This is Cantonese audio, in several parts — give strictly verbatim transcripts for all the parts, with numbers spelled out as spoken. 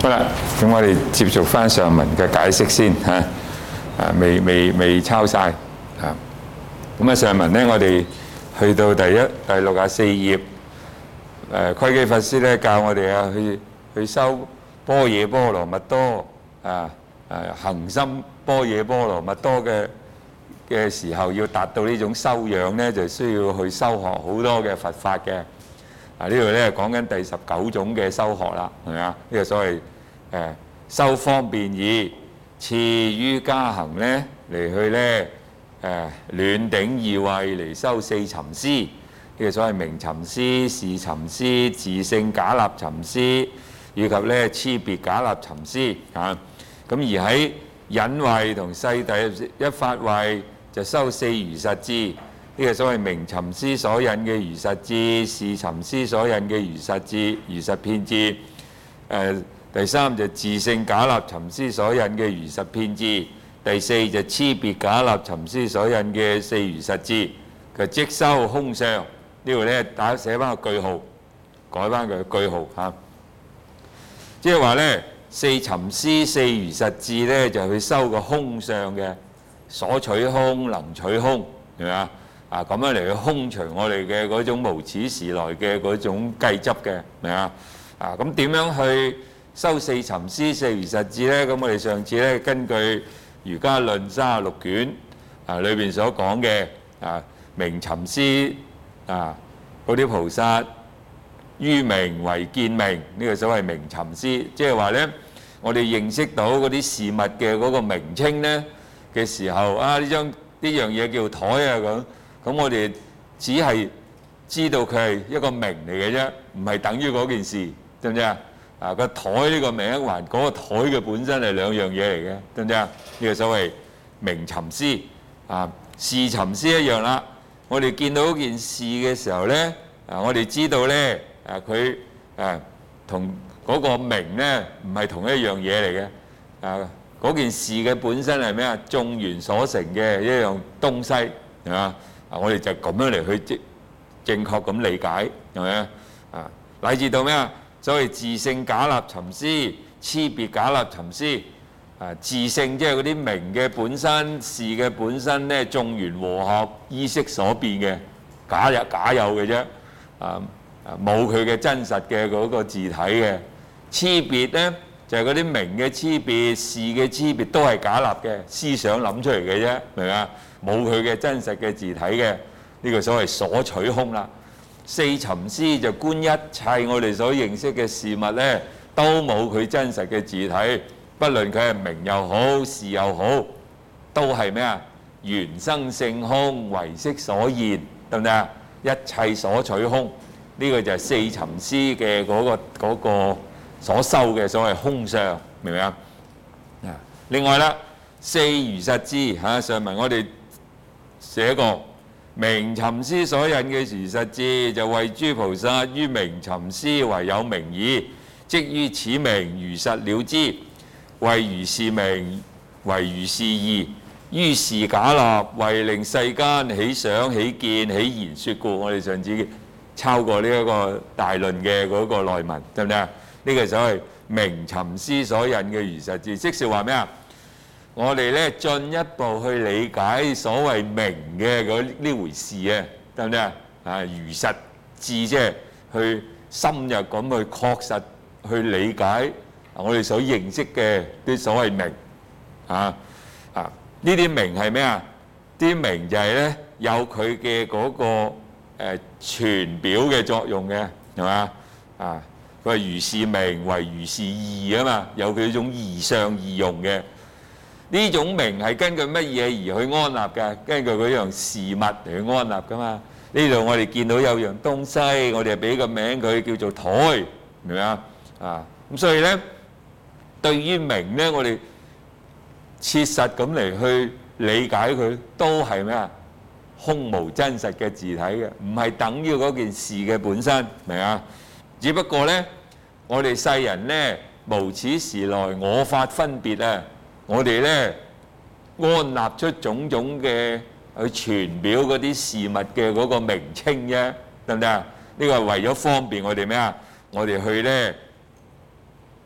好啦，咁我哋接續翻上文嘅解釋先嚇，啊未未未抄晒啊。咁啊上文咧，我哋去到第一第六十四頁，誒窺基法師咧教我哋啊去去修般若波羅蜜多啊誒恆心般若波羅蜜多嘅嘅時候，要達到呢種修養咧，就需要去修學好多嘅佛法嘅。啊呢度咧講緊第十九種嘅修學啦，係咪啊？呢個所謂誒修方便義，次於加行咧嚟去咧誒暖頂二位嚟修四尋思，呢個所謂明尋思、視尋思、自性假立尋思，以及咧差別假立尋思啊。咁而喺隱位同細第一法位就修四如實智，呢個所謂明尋思所引嘅如實智，視尋思所引嘅如實智、如實遍智。誒第三就自性假立尋思所引嘅如實遍智。第四就差別假立尋思所引嘅四如實智。佢即修空相，呢度咧打寫翻個句號，改翻佢句號嚇。即係話咧，四尋思四如實智咧就去修個空相嘅，所取空能取空，係咪啊？啊咁樣嚟去空除我哋嘅嗰種無始時來嘅嗰種計執嘅，明啊？啊咁點樣去修四尋思四如實智咧？咁我哋上次咧根據《瑜伽論》三十六卷啊裏邊所講嘅啊明尋思啊嗰啲菩薩於明為見明，呢個所謂明尋思，即係話咧我哋認識到嗰啲事物嘅嗰個名稱咧嘅時候啊，呢張呢樣嘢叫台啊咁。咁我哋只係知道佢係一個名嚟嘅啫，唔係等於嗰件事，知唔知啊？啊個台呢個名還嗰個台嘅本身係兩樣嘢嚟嘅，知唔知啊？呢個所謂明尋思啊，視尋思一樣啦。我哋見到件事嘅時候咧，啊我哋知道咧，啊佢啊同嗰個名咧唔係同一樣嘢嚟嘅，啊嗰件事嘅本身係咩啊？眾緣所成嘅一樣東西，係嘛？啊！我哋就咁樣嚟去正正確咁理解，係咪啊？啊，乃至到咩啊？所謂自性假立尋思、差別假立尋思。啊，自性即係嗰啲名嘅本身、事嘅本身咧，眾緣和合依識所變嘅假有假有嘅啫。啊啊，冇佢嘅真實嘅嗰個字體嘅。差別咧就係嗰啲名嘅差別、事嘅差別都係假立嘅思想諗出嚟嘅啫，明唔明啊？冇佢嘅真實嘅字體嘅，呢個所謂所取空啦。四尋思就觀一切我哋所認識嘅事物咧，都冇佢真實嘅字體，不論佢係名又好，事又好，都係咩啊？緣生性空，唯識所現，得唔得啊？一切所取空，呢個就係四尋思嘅嗰個嗰個所修嘅所謂空相，明唔明啊？啊，另外啦，四如實智嚇，上文我哋寫過明尋思所引嘅如實智，就為諸菩薩於明尋思為有明義，即於此明如實了之，為如是明，為如是義，於是假立，為令世間起想、起見、起言說故。我哋上次抄過呢一個大論嘅嗰個內文，得唔得啊？呢個所謂明尋思所引嘅如實智，即是話咩啊？我哋咧進一步去理解所謂明嘅嗰呢回事啊，得唔得啊？啊，如實智即係去深入咁去確實去理解我哋所認識嘅啲所謂明啊啊！呢啲明係咩啊？啲明就係咧有佢嘅嗰個誒傳表嘅作用嘅，係嘛啊？佢係如是明為如是義啊嘛，有佢呢種義相義用嘅。呢種名係根據乜嘢而去安立嘅？根據嗰樣事物嚟去安立噶嘛？呢度我哋見到有樣東西，我哋係俾個名佢叫做台，明唔明啊？啊，咁所以咧，對於名咧，我哋切實咁嚟去理解佢，都係咩啊？空無真實嘅字體嘅，唔係等於嗰件事嘅本身，明啊？只不過咧，我哋世人咧無始時來我法分別啊！我哋咧安立出種種嘅去傳表嗰啲事物嘅嗰個名稱啫，得唔得啊？呢個係為咗方便我哋咩啊？我哋去咧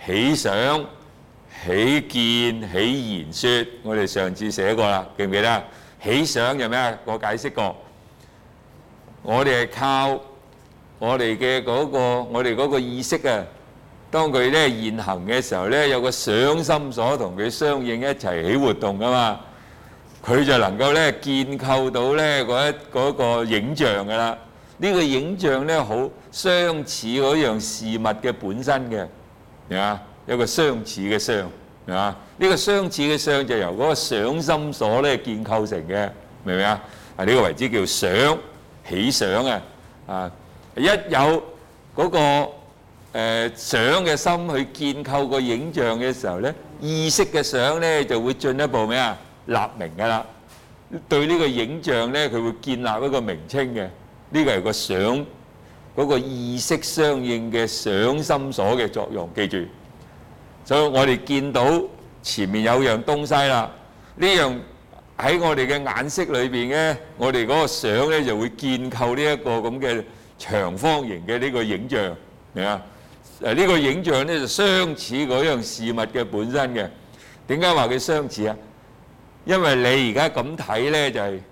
喜想、喜見、喜言說。我哋上次寫過啦，記唔記得？喜想就咩啊？我解釋過，我哋係靠我哋嘅嗰個我哋嗰個意識啊。當佢咧現行嘅時候咧，有個想心所同佢相應一齊起活動噶嘛，佢就能夠咧建構到咧嗰一嗰個影像噶啦。呢個影像咧好相似嗰樣事物嘅本身嘅，係嘛？有個相似嘅相，係嘛？呢個相似嘅相就由嗰個想心所咧建構成嘅，明唔明啊？啊，呢個為之叫想，喜想啊！啊，一有嗰個誒想嘅心去建構個影像嘅時候咧，意識嘅想咧就會進一步咩啊？立名噶啦，對呢個影像咧佢會建立一個名稱嘅。呢個係個想嗰個意識相應嘅想心所嘅作用，記住。所以我哋見到前面有樣東西啦，呢樣喺我哋嘅眼色裏邊咧，我哋嗰個想咧就會建構呢一個咁嘅長方形嘅呢個影像，明啊？誒呢個影像咧就相似嗰樣事物嘅本身嘅。點解話佢相似啊？因為你而家咁睇咧就係。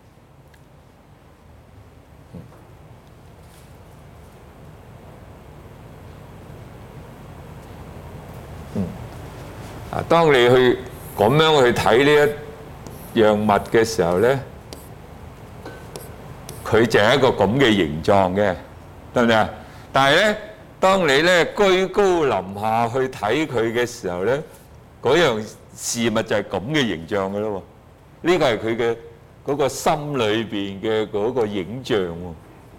啊！當你去咁樣去睇呢一樣物嘅時候咧，佢就係一個咁嘅形狀嘅，得唔得啊？但係咧，當你咧居高臨下去睇佢嘅時候咧，嗰樣事物就係咁嘅形象嘅咯喎。呢個係佢嘅嗰個心裏邊嘅嗰個影像喎。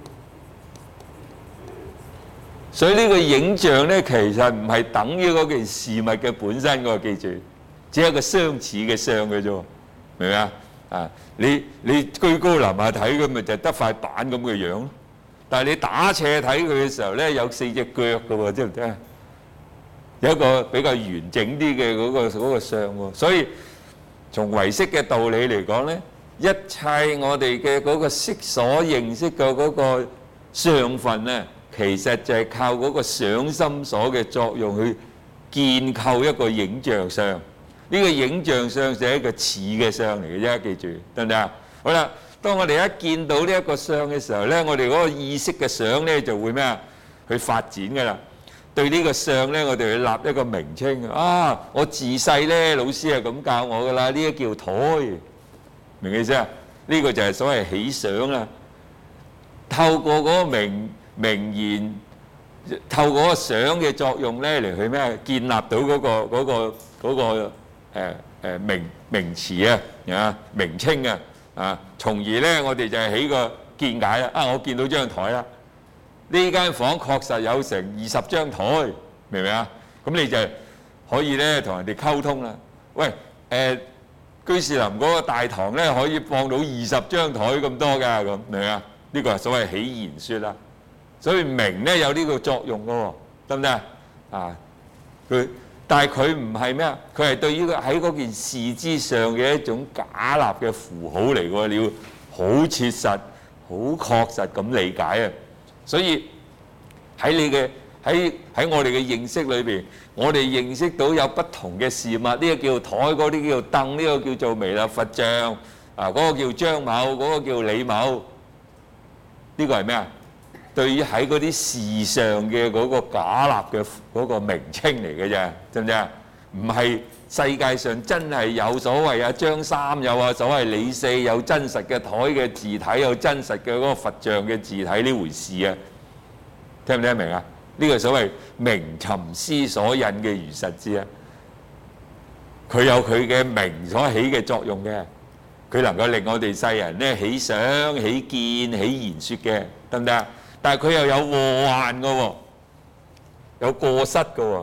所以呢個影像咧，其實唔係等於嗰件事物嘅本身嘅，記住，只係一個相似嘅相嘅啫，明唔明啊？啊，你你居高臨下睇佢，咪就得塊板咁嘅樣咯。但係你打斜睇佢嘅時候咧，有四隻腳嘅喎，知唔知啊？有一個比較完整啲嘅嗰個嗰個相喎。所以從唯識嘅道理嚟講咧，一切我哋嘅嗰個識所認識嘅嗰個相分咧，其實就係靠嗰個想心所嘅作用去建構一個影像相。呢個影像相就係一個似嘅相嚟嘅啫，記住得唔得啊？好啦，當我哋一見到呢一個相嘅時候咧，我哋嗰個意識嘅相咧就會咩啊？去發展㗎啦。對呢個相咧，我哋要立一個名稱啊！我自細咧，老師係咁教我㗎啦，呢個叫台，明唔明意思啊？呢個就係所謂喜想啦。透過嗰個名名言，透過個想嘅作用咧，嚟去咩？建立到嗰個嗰個嗰個誒誒名名詞啊，啊名稱啊，啊，從而咧我哋就係起個見解啦。啊，我見到張台啦，呢間房確實有成二十張台，明唔明啊？咁你就可以咧同人哋溝通啦。喂，誒居士林嗰個大堂咧可以放到二十張台咁多㗎，咁明唔明啊？呢個係所謂喜言說啦。所以名咧有呢個作用嘅喎，得唔得啊？啊，佢但係佢唔係咩啊？佢係對於喺嗰件事之上嘅一種假立嘅符號嚟喎，你要好切實、好確實咁理解啊！所以喺你嘅喺喺我哋嘅認識裏邊，我哋認識到有不同嘅事物，呢個叫台，嗰啲叫凳，呢個叫做彌勒佛像，啊嗰個叫張某，嗰個叫李某，呢個係咩啊？對於喺嗰啲事上嘅嗰個假立嘅嗰個名稱嚟嘅啫，知唔知啊？唔係世界上真係有所謂啊張三有啊所謂李四有真實嘅台嘅字體，有真實嘅嗰個佛像嘅字體呢回事啊？聽唔聽得明啊？呢個所謂名尋思所引嘅如實知啊，佢有佢嘅名所起嘅作用嘅，佢能夠令我哋世人咧起想、起見、起言説嘅，得唔得啊？但係佢又有禍患嘅喎，有過失嘅喎，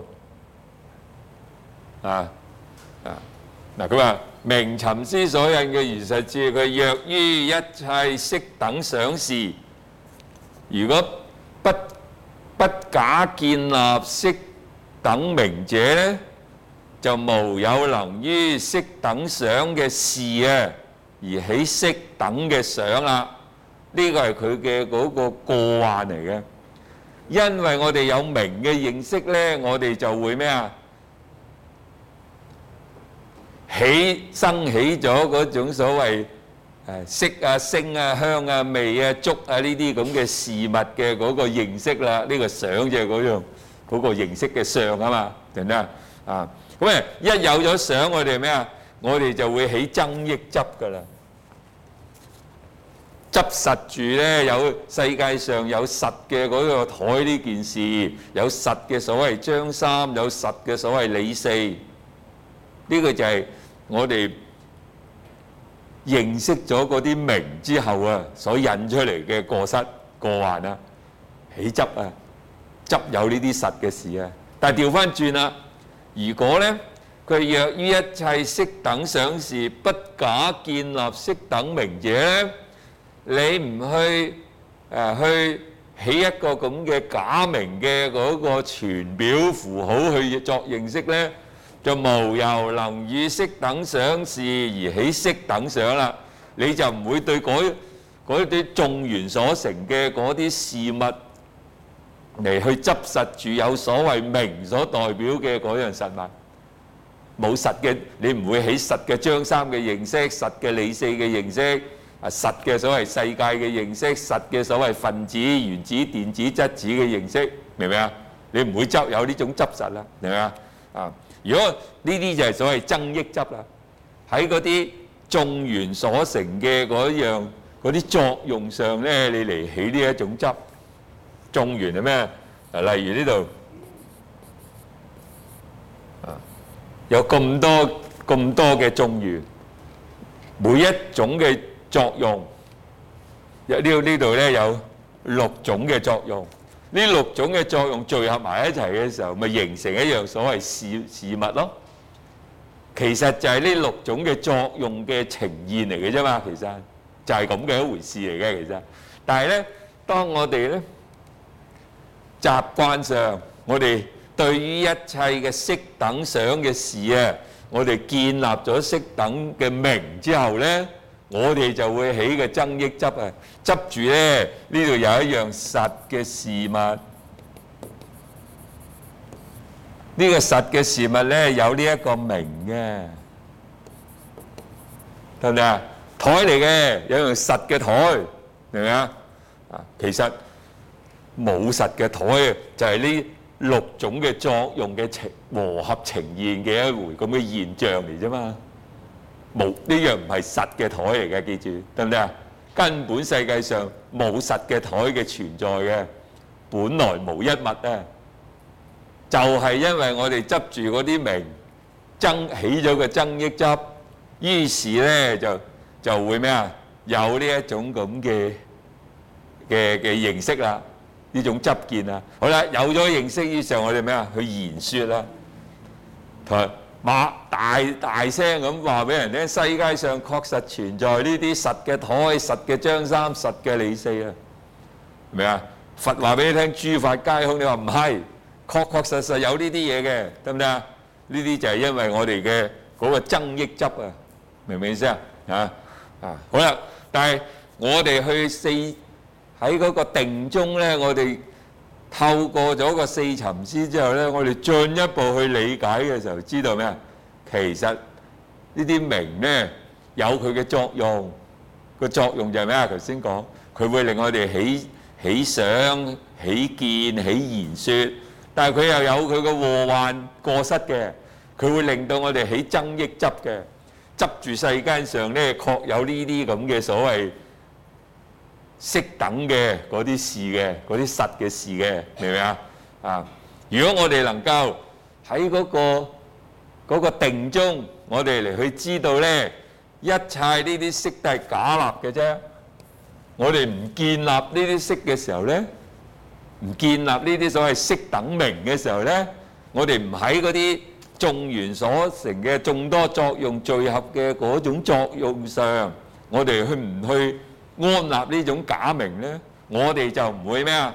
啊啊嗱！佢話名尋思所引嘅如實知，佢若於一切色等想事，如果不不假建立色等名者咧，就無有能於色等想嘅事啊，而起色等嘅想啦。呢個係佢嘅嗰個過患嚟嘅。 因為我哋有名嘅認識咧，我哋就會咩啊？起生起咗嗰種所謂誒色啊、聲啊、香啊、味啊、觸啊呢啲咁嘅事物嘅嗰個認識啦。呢個相就係嗰樣嗰個認識嘅相啊嘛，明唔明啊？啊，咁誒一有咗相，我哋咩啊？我哋就會起憎益執噶啦。執實住咧，有世界上有實嘅嗰個台呢件事，有實嘅所謂張三，有實嘅所謂李四，呢個就係我哋認識咗嗰啲名之後啊，所引出嚟嘅過失過患啊，起執啊，執有呢啲實嘅事啊。但係調翻轉啦，如果咧佢若於一切色等想事不假建立色等名者咧，你唔去誒去起一個咁嘅假名嘅嗰個傳表符號去作認識咧，就無由能與色等想事而起色等想啦。你就唔會對嗰嗰啲眾緣所成嘅嗰啲事物嚟去執實住有所謂名所代表嘅嗰樣實物。冇實嘅，你唔會起實嘅張三嘅認識，實嘅李四嘅認識。啊，實嘅所謂世界嘅認識，實嘅所謂分子、原子、電子、質子嘅認識，明唔明啊？你唔會執有呢種執實啦，明唔明啊？啊，如果呢啲就係所謂憎益執啦，喺嗰啲眾緣所成嘅嗰樣嗰啲作用上咧，你嚟起呢一種執。眾緣係咩？啊，例如呢度啊，有咁多咁多嘅眾緣，每一種嘅作用，呢呢度咧有六種嘅作用，呢六種嘅作用聚合埋一齊嘅時候，咪形成一樣所謂事事物咯。其實就係呢六種嘅作用嘅呈現嚟嘅啫嘛，其實就係咁嘅一回事嚟嘅，其實。但係咧，當我哋咧習慣上，我哋對於一切嘅色等想嘅事啊，我哋建立咗色等嘅名之後咧，我哋就會起嘅憎益執啊，執住咧呢度有一樣實嘅事物，呢個實嘅事物咧有呢一個名嘅，得唔得啊？台嚟嘅，有樣實嘅台，明唔明啊？啊，其實冇實嘅台就係呢六種嘅作用嘅呈和合呈現嘅一回咁嘅現象嚟啫嘛。冇呢樣唔係實嘅台嚟嘅，記住得唔得啊？根本世界上冇實嘅台嘅存在嘅，本來無一物啊！就係因為我哋執住嗰啲名，憎起咗個憎益執，於是咧就就會咩啊？有呢一種咁嘅嘅嘅認識啦，呢種執見啊。好啦，有咗認識，於是我哋咩啊？去言説啦，同埋馬大大聲咁話俾人聽，世界上確實存在呢啲實嘅台、實嘅張三、實嘅李四啊，明啊？佛話俾你聽，諸法皆空，你話唔係，確確實實有呢啲嘢嘅，得唔得啊？呢啲就係因為我哋嘅嗰個憎益執啊，明唔明意思啊？啊啊，好啦，但係我哋去四喺嗰個定中咧，我哋透過咗個四沉思之後咧，我哋進一步去理解嘅時候，知道咩啊？其實呢啲名咧有佢嘅作用，個作用就係咩啊？頭先講，佢會令我哋起起想、起見、起言説，但係佢又有佢嘅禍患過失嘅，佢會令到我哋起憎益執嘅，執住世間上咧確有呢啲咁嘅所謂色等嘅嗰啲事嘅，嗰啲實嘅事嘅，明唔明啊？啊！如果我哋能夠喺嗰個嗰個定中，我哋嚟去知道咧，一切呢啲色都係假立嘅啫。我哋唔建立呢啲色嘅時候咧，唔建立呢啲所謂色等名嘅時候咧，我哋唔喺嗰啲眾緣所成嘅眾多作用聚合嘅嗰種作用上，我哋去唔去安立呢種假名咧，我哋就唔會咩啊？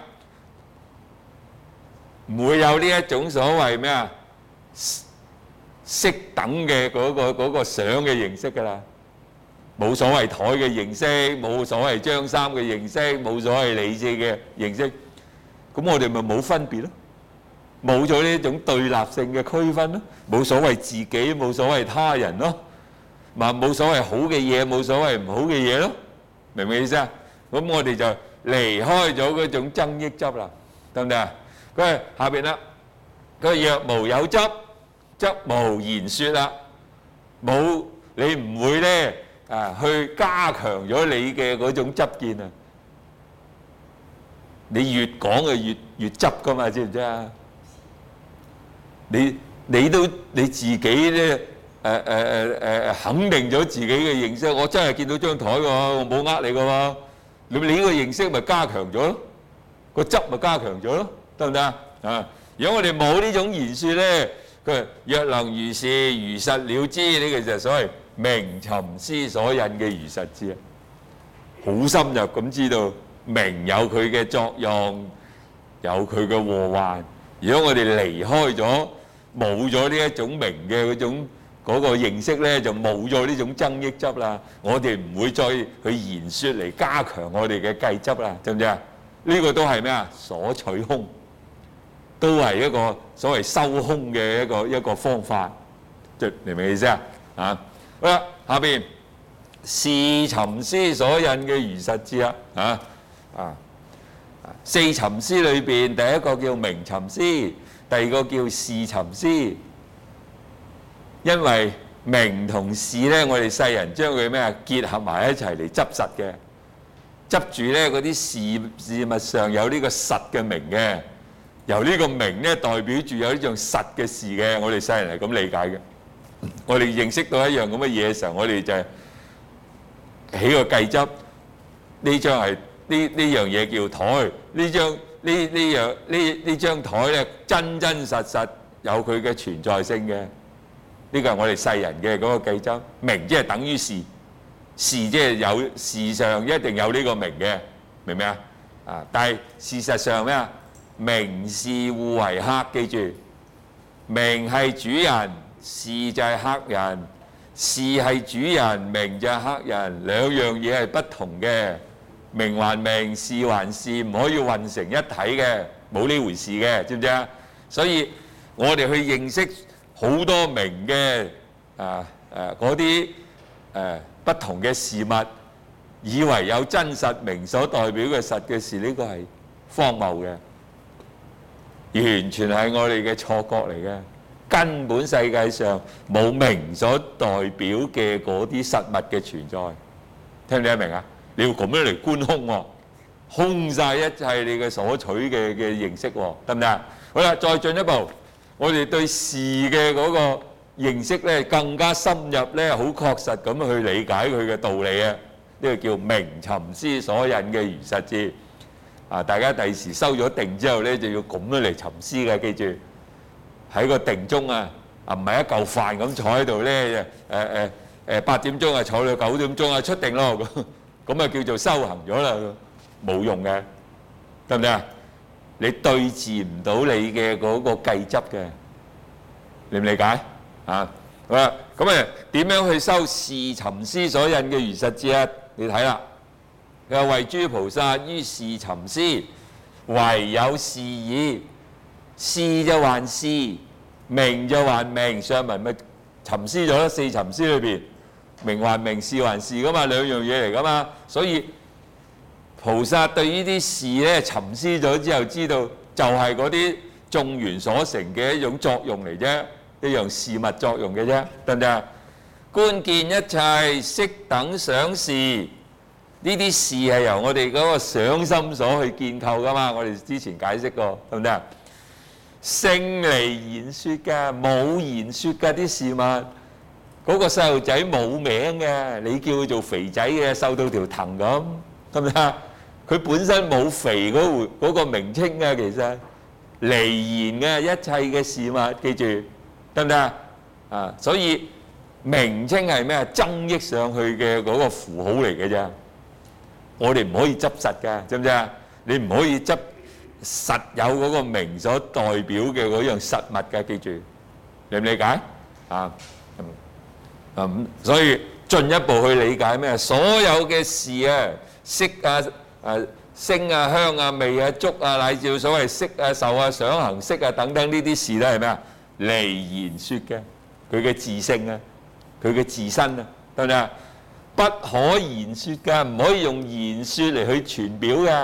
唔會有呢一種所謂咩啊？色等嘅嗰個嗰個想嘅形式㗎啦，冇所謂台嘅形式，冇所謂張三嘅形式，冇所謂李四嘅形式， 咁我哋咪冇分別咯，冇咗呢種對立性嘅區分咯，冇所謂自己，冇所謂他人咯，嘛冇所謂好嘅嘢，冇所謂唔好嘅嘢咯，明唔明意思啊？咁我哋就離開咗嗰種爭益執啦，得唔得啊？佢係下邊啦，佢若無有執，則無言說啦，冇你唔會咧啊去加強咗你嘅嗰種執見啊！你越講就越越執噶嘛，知唔知啊？你你都你自己咧誒誒誒誒肯定咗自己嘅認識，我真係見到張台喎，我冇呃你噶喎，你你呢個認識咪加強咗咯，個執咪加強咗咯，得唔得啊？啊！如果我哋冇呢種言説咧，佢若能如是，如實了知，呢個就係所謂明尋思所引嘅如實知啊，好深入咁知道。明有佢嘅作用，有佢嘅禍患。如果我哋離開咗，冇咗呢一種明嘅嗰種嗰個認識咧，就冇咗呢種爭益執啦。我哋唔會再去言説嚟加強我哋嘅計執啦，知唔知啊？呢個都係咩啊？所取空，都係一個所謂收空嘅一個一個方法。即係明唔明意思啊？啊，好啦，下邊是尋思所引嘅如實知啊，啊。啊！四尋思裏邊，第一個叫明尋思，第二個叫是尋思。因為明同是咧，我哋世人將佢咩啊結合埋一齊嚟執實嘅，執住咧嗰啲事事物上有呢個實嘅明嘅，由呢個明咧代表住有呢種實嘅事嘅，我哋世人係咁理解嘅。我哋認識到一樣咁嘅嘢嘅時候，我哋就係起個計執，呢張係。呢呢樣嘢叫台，呢張呢呢樣呢呢張台咧真真實實有佢嘅存在性嘅，呢個係我哋世人嘅嗰個計執。明即係等於是，是即係有事上一定有呢個明嘅，明唔明啊？啊！但係事實上咩啊？明是互為客，記住，明係主人，是就係客人，是係主人，明就係客人，兩樣嘢係不同嘅。明還明，是還是，唔可以混成一體嘅，冇呢回事嘅，知唔知啊？所以我哋去認識好多明嘅啊誒嗰啲誒不同嘅事物，以為有真實明所代表嘅實嘅事，呢個係荒謬嘅，完全係我哋嘅錯覺嚟嘅。根本世界上冇明所代表嘅嗰啲實物嘅存在，聽唔聽得明啊？你要咁樣嚟觀空喎，空曬一切你嘅所取嘅嘅認識喎，得唔得啊？好啦，再進一步，我哋對事嘅嗰個認識咧更加深入咧，好確實咁去理解佢嘅道理啊！呢個叫明尋思所引嘅如實知啊！大家第時收咗定之後咧，就要咁樣嚟尋思嘅，記住喺個定中啊，啊唔係一嚿飯咁坐喺度咧，誒誒誒八點鐘啊坐到九點鐘啊出定咯咁。咁啊叫做修行咗啦，冇用嘅，得唔得啊？你對治唔到你嘅嗰個計執嘅，理唔理解啊？好啦，咁啊點樣去修是尋思所引嘅如實知啊？你睇啦，佢話為諸菩薩於是尋思，唯有是矣。是就還是，明就還明，上文咪尋思咗啦，四尋思裏邊。明還明，是還是噶嘛，兩樣嘢嚟噶嘛，所以菩薩對呢啲事咧尋思咗之後，知道就係嗰啲眾緣所成嘅一種作用嚟啫，一樣事物作用嘅啫，得唔得？觀見一切色等想事，呢啲事係由我哋嗰個想心所去建構噶嘛，我哋之前解釋過，得唔得？勝離言説㗎，冇言説㗎啲事物。嗰個細路仔冇名嘅，你叫佢做肥仔嘅，瘦到條藤咁，得唔得？佢本身冇肥嗰回嗰個名稱嘅，其實離言嘅一切嘅事物，記住得唔得啊？所以名稱係咩啊？增益上去嘅嗰個符號嚟嘅啫。我哋唔可以執實㗎，知唔知啊？你唔可以執實有嗰個名所代表嘅嗰樣實物㗎，記住，理唔理解啊？啊咁，所以進一步去理解咩？所有嘅事啊，色啊、誒聲啊、香啊、味啊、觸啊，乃至所謂色啊、受啊、想行識啊等等呢啲事咧係咩啊？離言説嘅，佢嘅自性啊，佢嘅自身啊，得唔得啊？不可言説㗎，唔可以用言説嚟去傳表嘅。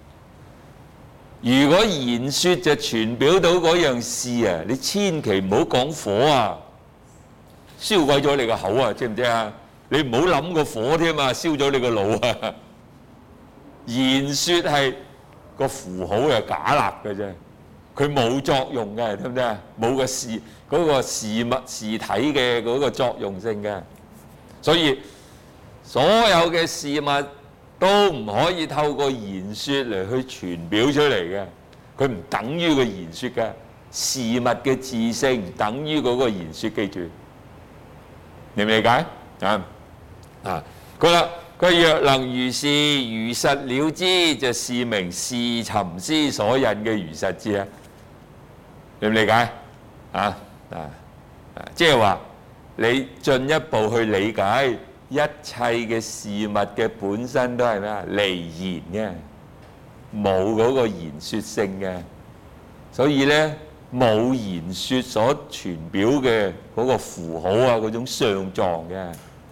如果言説就傳表到嗰樣事啊，你千祈唔好講火啊，燒鬼咗你個口啊，知唔知啊？你唔好諗個火添啊，燒咗你個腦啊！言説係個符號係假立嘅啫，佢冇作用嘅，得唔得啊？冇個事嗰個事物事體嘅嗰個作用性嘅，所以所有嘅事物都唔可以透過言説嚟去傳表出嚟嘅，佢唔等於個言説嘅，事物嘅自性唔等於嗰個言説，記住，明唔理解啊？啊，好啦。佢若能如是，如實了知，就是名是尋師所引嘅如實智啊！你理解啊？啊啊！即係話你進一步去理解一切嘅事物嘅本身都係咩啊？離言嘅，冇嗰個言説性嘅，所以咧冇言説所傳表嘅嗰個符號啊，嗰種相狀嘅。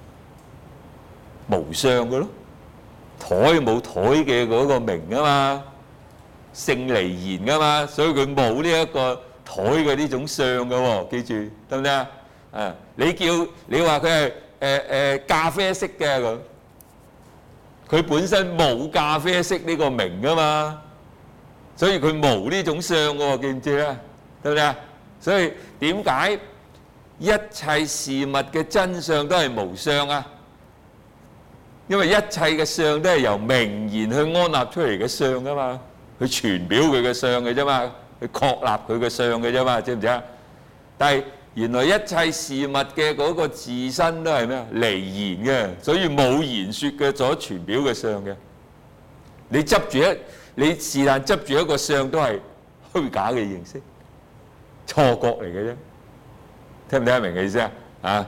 無相嘅咯，台冇台嘅嗰個名啊嘛，性離言噶嘛，所以佢冇呢一個台嘅呢種相嘅喎，記住得唔得啊？啊，你叫你話佢係誒誒咖啡色嘅咁，佢本身冇咖啡色呢個名噶嘛，所以佢冇呢種相嘅喎，記唔記啊？得唔得啊？所以點解一切事物嘅真相都係無相啊？因為一切嘅相都係由名言去安立出嚟嘅相噶嘛，去傳表佢嘅相嘅啫嘛，去確立佢嘅相嘅啫嘛，知唔知啊？但係原來一切事物嘅嗰個自身都係咩啊？離言嘅，所以冇言説嘅所傳表嘅相嘅。你執住一，你是但執住一個相都係虛假嘅認識，錯覺嚟嘅啫。聽唔聽得明嘅意思啊？啊？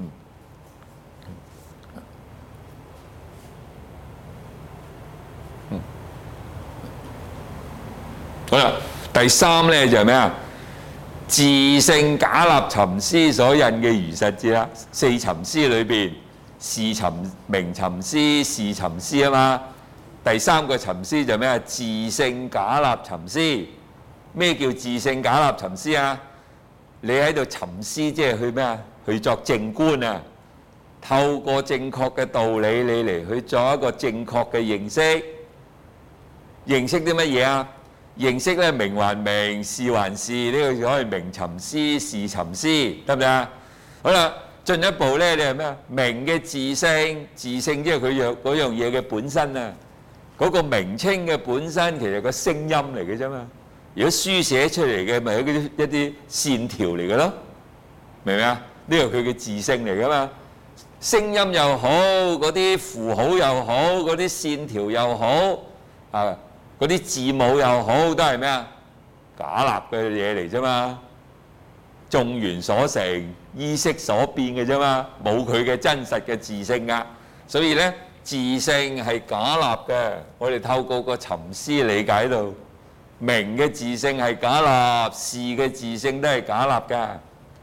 好啦，第三咧就係咩啊？自性假立尋師所引嘅如實智啦。四尋師裏邊，是尋名尋師、是尋師啊嘛。第三個尋師就咩啊？自性假立尋師。咩叫自性假立尋師啊？你喺度尋師，即係去咩啊？去作正觀啊！透過正確嘅道理，你嚟去作一個正確嘅認識。認識啲乜嘢啊？認識咧，名還名，事還事，呢個就可以名尋師、事尋師，得唔得啊？好啦，進一步咧，你係咩啊？名嘅自性，自性即係佢樣嗰樣嘢嘅本身啊。嗰個名稱嘅本身其實個聲音嚟嘅啫嘛。如果書寫出嚟嘅，咪係嗰啲一啲線條嚟嘅咯，明唔明啊？呢個佢嘅自性嚟噶嘛。聲音又好，嗰啲符號又好，嗰啲線條又好，啊。嗰啲字母又好，都係咩啊？假立嘅嘢嚟啫嘛，眾緣所成，依識所變嘅啫嘛，冇佢嘅真實嘅自性噶。所以咧，自性係假立嘅。我哋透過個尋師理解到，名嘅自性係假立，事嘅自性都係假立噶。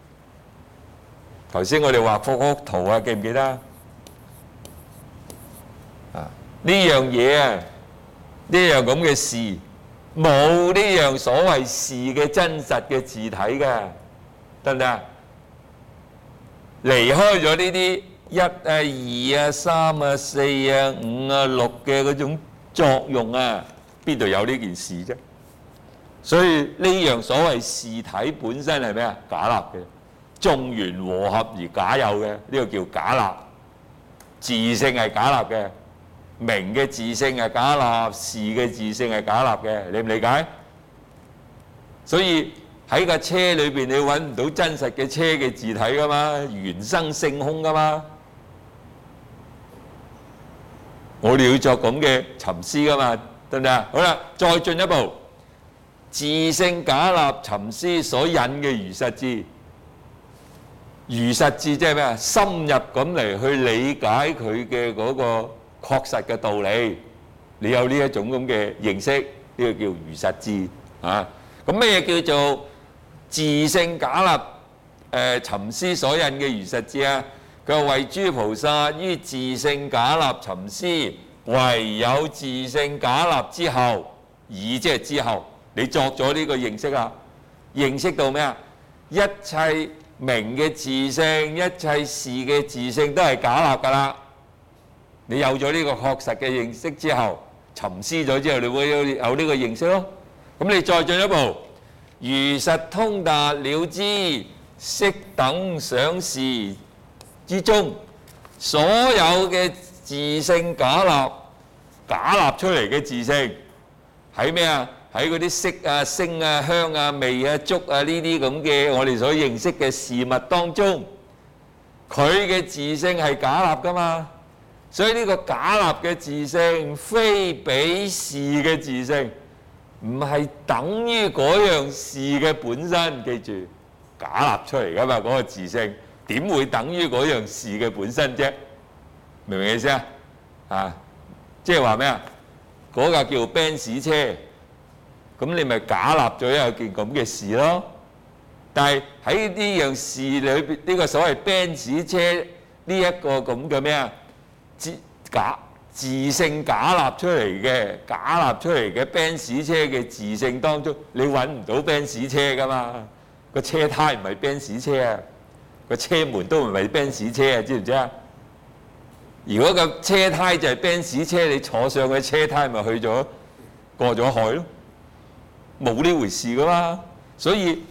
頭先我哋畫幅幅圖啊，記唔記得啊？啊，呢樣嘢啊！呢樣咁嘅事，冇呢樣所謂事嘅真實嘅字體嘅，得唔得啊？離開咗呢啲一啊、二啊、三啊、四啊、五啊、六嘅嗰種作用啊，邊度有呢件事啫？所以呢樣所謂事體本身係咩啊？假立嘅，眾緣和合而假有嘅，呢個叫假立。自性係假立嘅。名嘅自性係假立，事嘅自性係假立嘅，理唔理解？所以喺架車裏邊，你揾唔到真實嘅車嘅字體噶嘛，原生性空噶嘛。我哋要作咁嘅尋師噶嘛，得唔得啊？好啦，再進一步，自性假立尋師所引嘅如實智，如實智即係咩啊？深入咁嚟去理解佢嘅嗰個確實嘅道理， 你有呢一種咁嘅認識，呢個叫如實智啊。咁咩叫做自性假立誒尋思所引嘅如實智啊？佢話為諸菩薩於自性假立尋思，唯有自性假立之後，以即係之後，你作咗呢個認識啦，認識到咩啊？一切名嘅自性，一切事嘅自性都係假立㗎啦。你有咗呢個確實嘅認識之後，沉思咗之後，你會有有呢個認識咯。咁你再進一步，如實通達了知色等想事之中，所有嘅自性假立假立出嚟嘅自性喺咩啊？喺嗰啲色啊、聲啊、香啊、味啊、觸啊呢啲咁嘅我哋所認識嘅事物當中，佢嘅自性係假立㗎嘛。所以呢個假立嘅自性，非彼事嘅自性，唔係等於嗰樣事嘅本身。記住，假立出嚟㗎嘛，嗰個自性點會等於嗰樣事嘅本身啫？明唔明意思啊？啊，即係話咩啊？嗰架叫 Benz 車，咁你咪假立咗一件咁嘅事咯。但係喺呢樣事裏邊，呢個所謂 Benz 車呢一個咁嘅咩啊？自假自性假立出嚟嘅假立出嚟嘅 Benz 車嘅自性當中，你揾唔到 Benz 車噶嘛？個車胎唔係 Benz 車啊，個車門都唔係 Benz 車啊，知唔知啊？如果個車胎就係 Benz 車，你坐上去車胎咪去咗過咗海咯，冇呢回事噶嘛。所以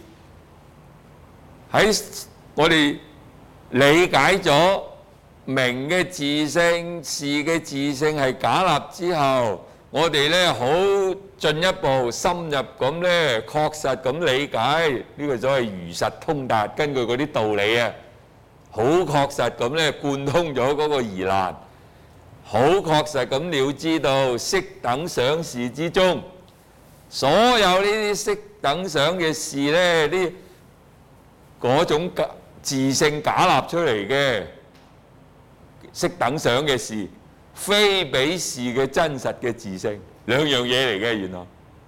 喺我哋理解咗名嘅自性、事嘅自性係假立之後，我哋咧好進一步深入咁咧，確實咁理解呢個所謂如實通達，根據嗰啲道理啊，好確實咁咧貫通咗嗰個疑難，好確實咁了知道色等想事之中，所有呢啲色等想嘅事咧，啲嗰種自性假立出嚟嘅色等想嘅事，非彼事嘅真實嘅自性，兩樣嘢嚟嘅。原來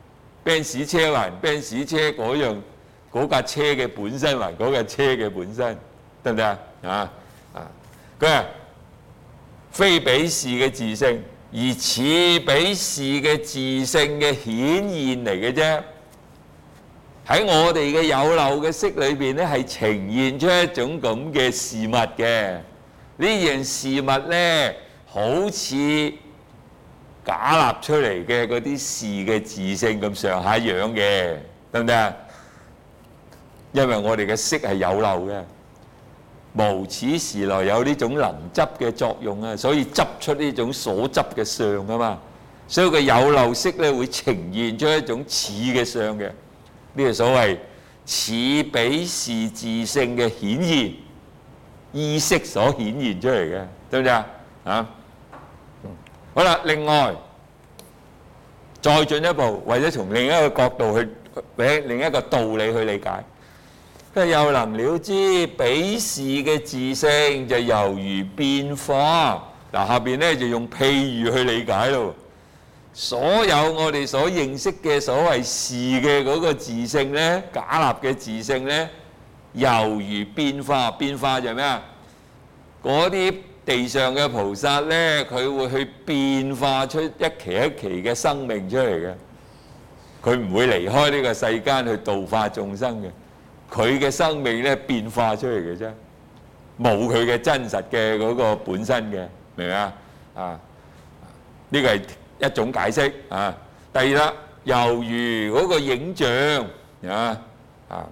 Benz 車還 Benz 車嗰樣，嗰架車嘅本身還嗰架車嘅本身，得唔得啊？啊啊！佢話非彼事嘅自性，而似彼事嘅自性嘅顯現嚟嘅啫。喺我哋嘅有漏嘅識裏邊咧，係呈現出一種咁嘅事物嘅。呢樣事物咧，好似假立出嚟嘅嗰啲事嘅自性咁上下樣嘅，得唔得啊？因為我哋嘅識係有漏嘅，無始時來有呢種能執嘅作用啊，所以執出呢種所執嘅相啊嘛。所以個有漏識咧會呈現出一種似嘅相嘅，呢個所謂似彼事自性嘅顯現。意識所顯現出嚟嘅，對唔對啊？啊，好啦，另外再進一步，為咗從另一個角度去，俾另一個道理去理解，佢又能了知彼事嘅自性就猶如變化。嗱，下邊咧就用譬喻去理解咯。所有我哋所認識嘅所謂事嘅嗰個自性咧，假立嘅自性咧，猶如變化，變化就係咩啊？嗰啲地上嘅菩薩咧，佢會去變化出一期一期嘅生命出嚟嘅。佢唔會離開呢個世間去度化眾生嘅。佢嘅生命咧變化出嚟嘅啫，冇佢嘅真實嘅嗰個本身嘅，明唔明啊？啊，呢個係一種解釋啊。第二啦，猶如嗰個影像啊啊。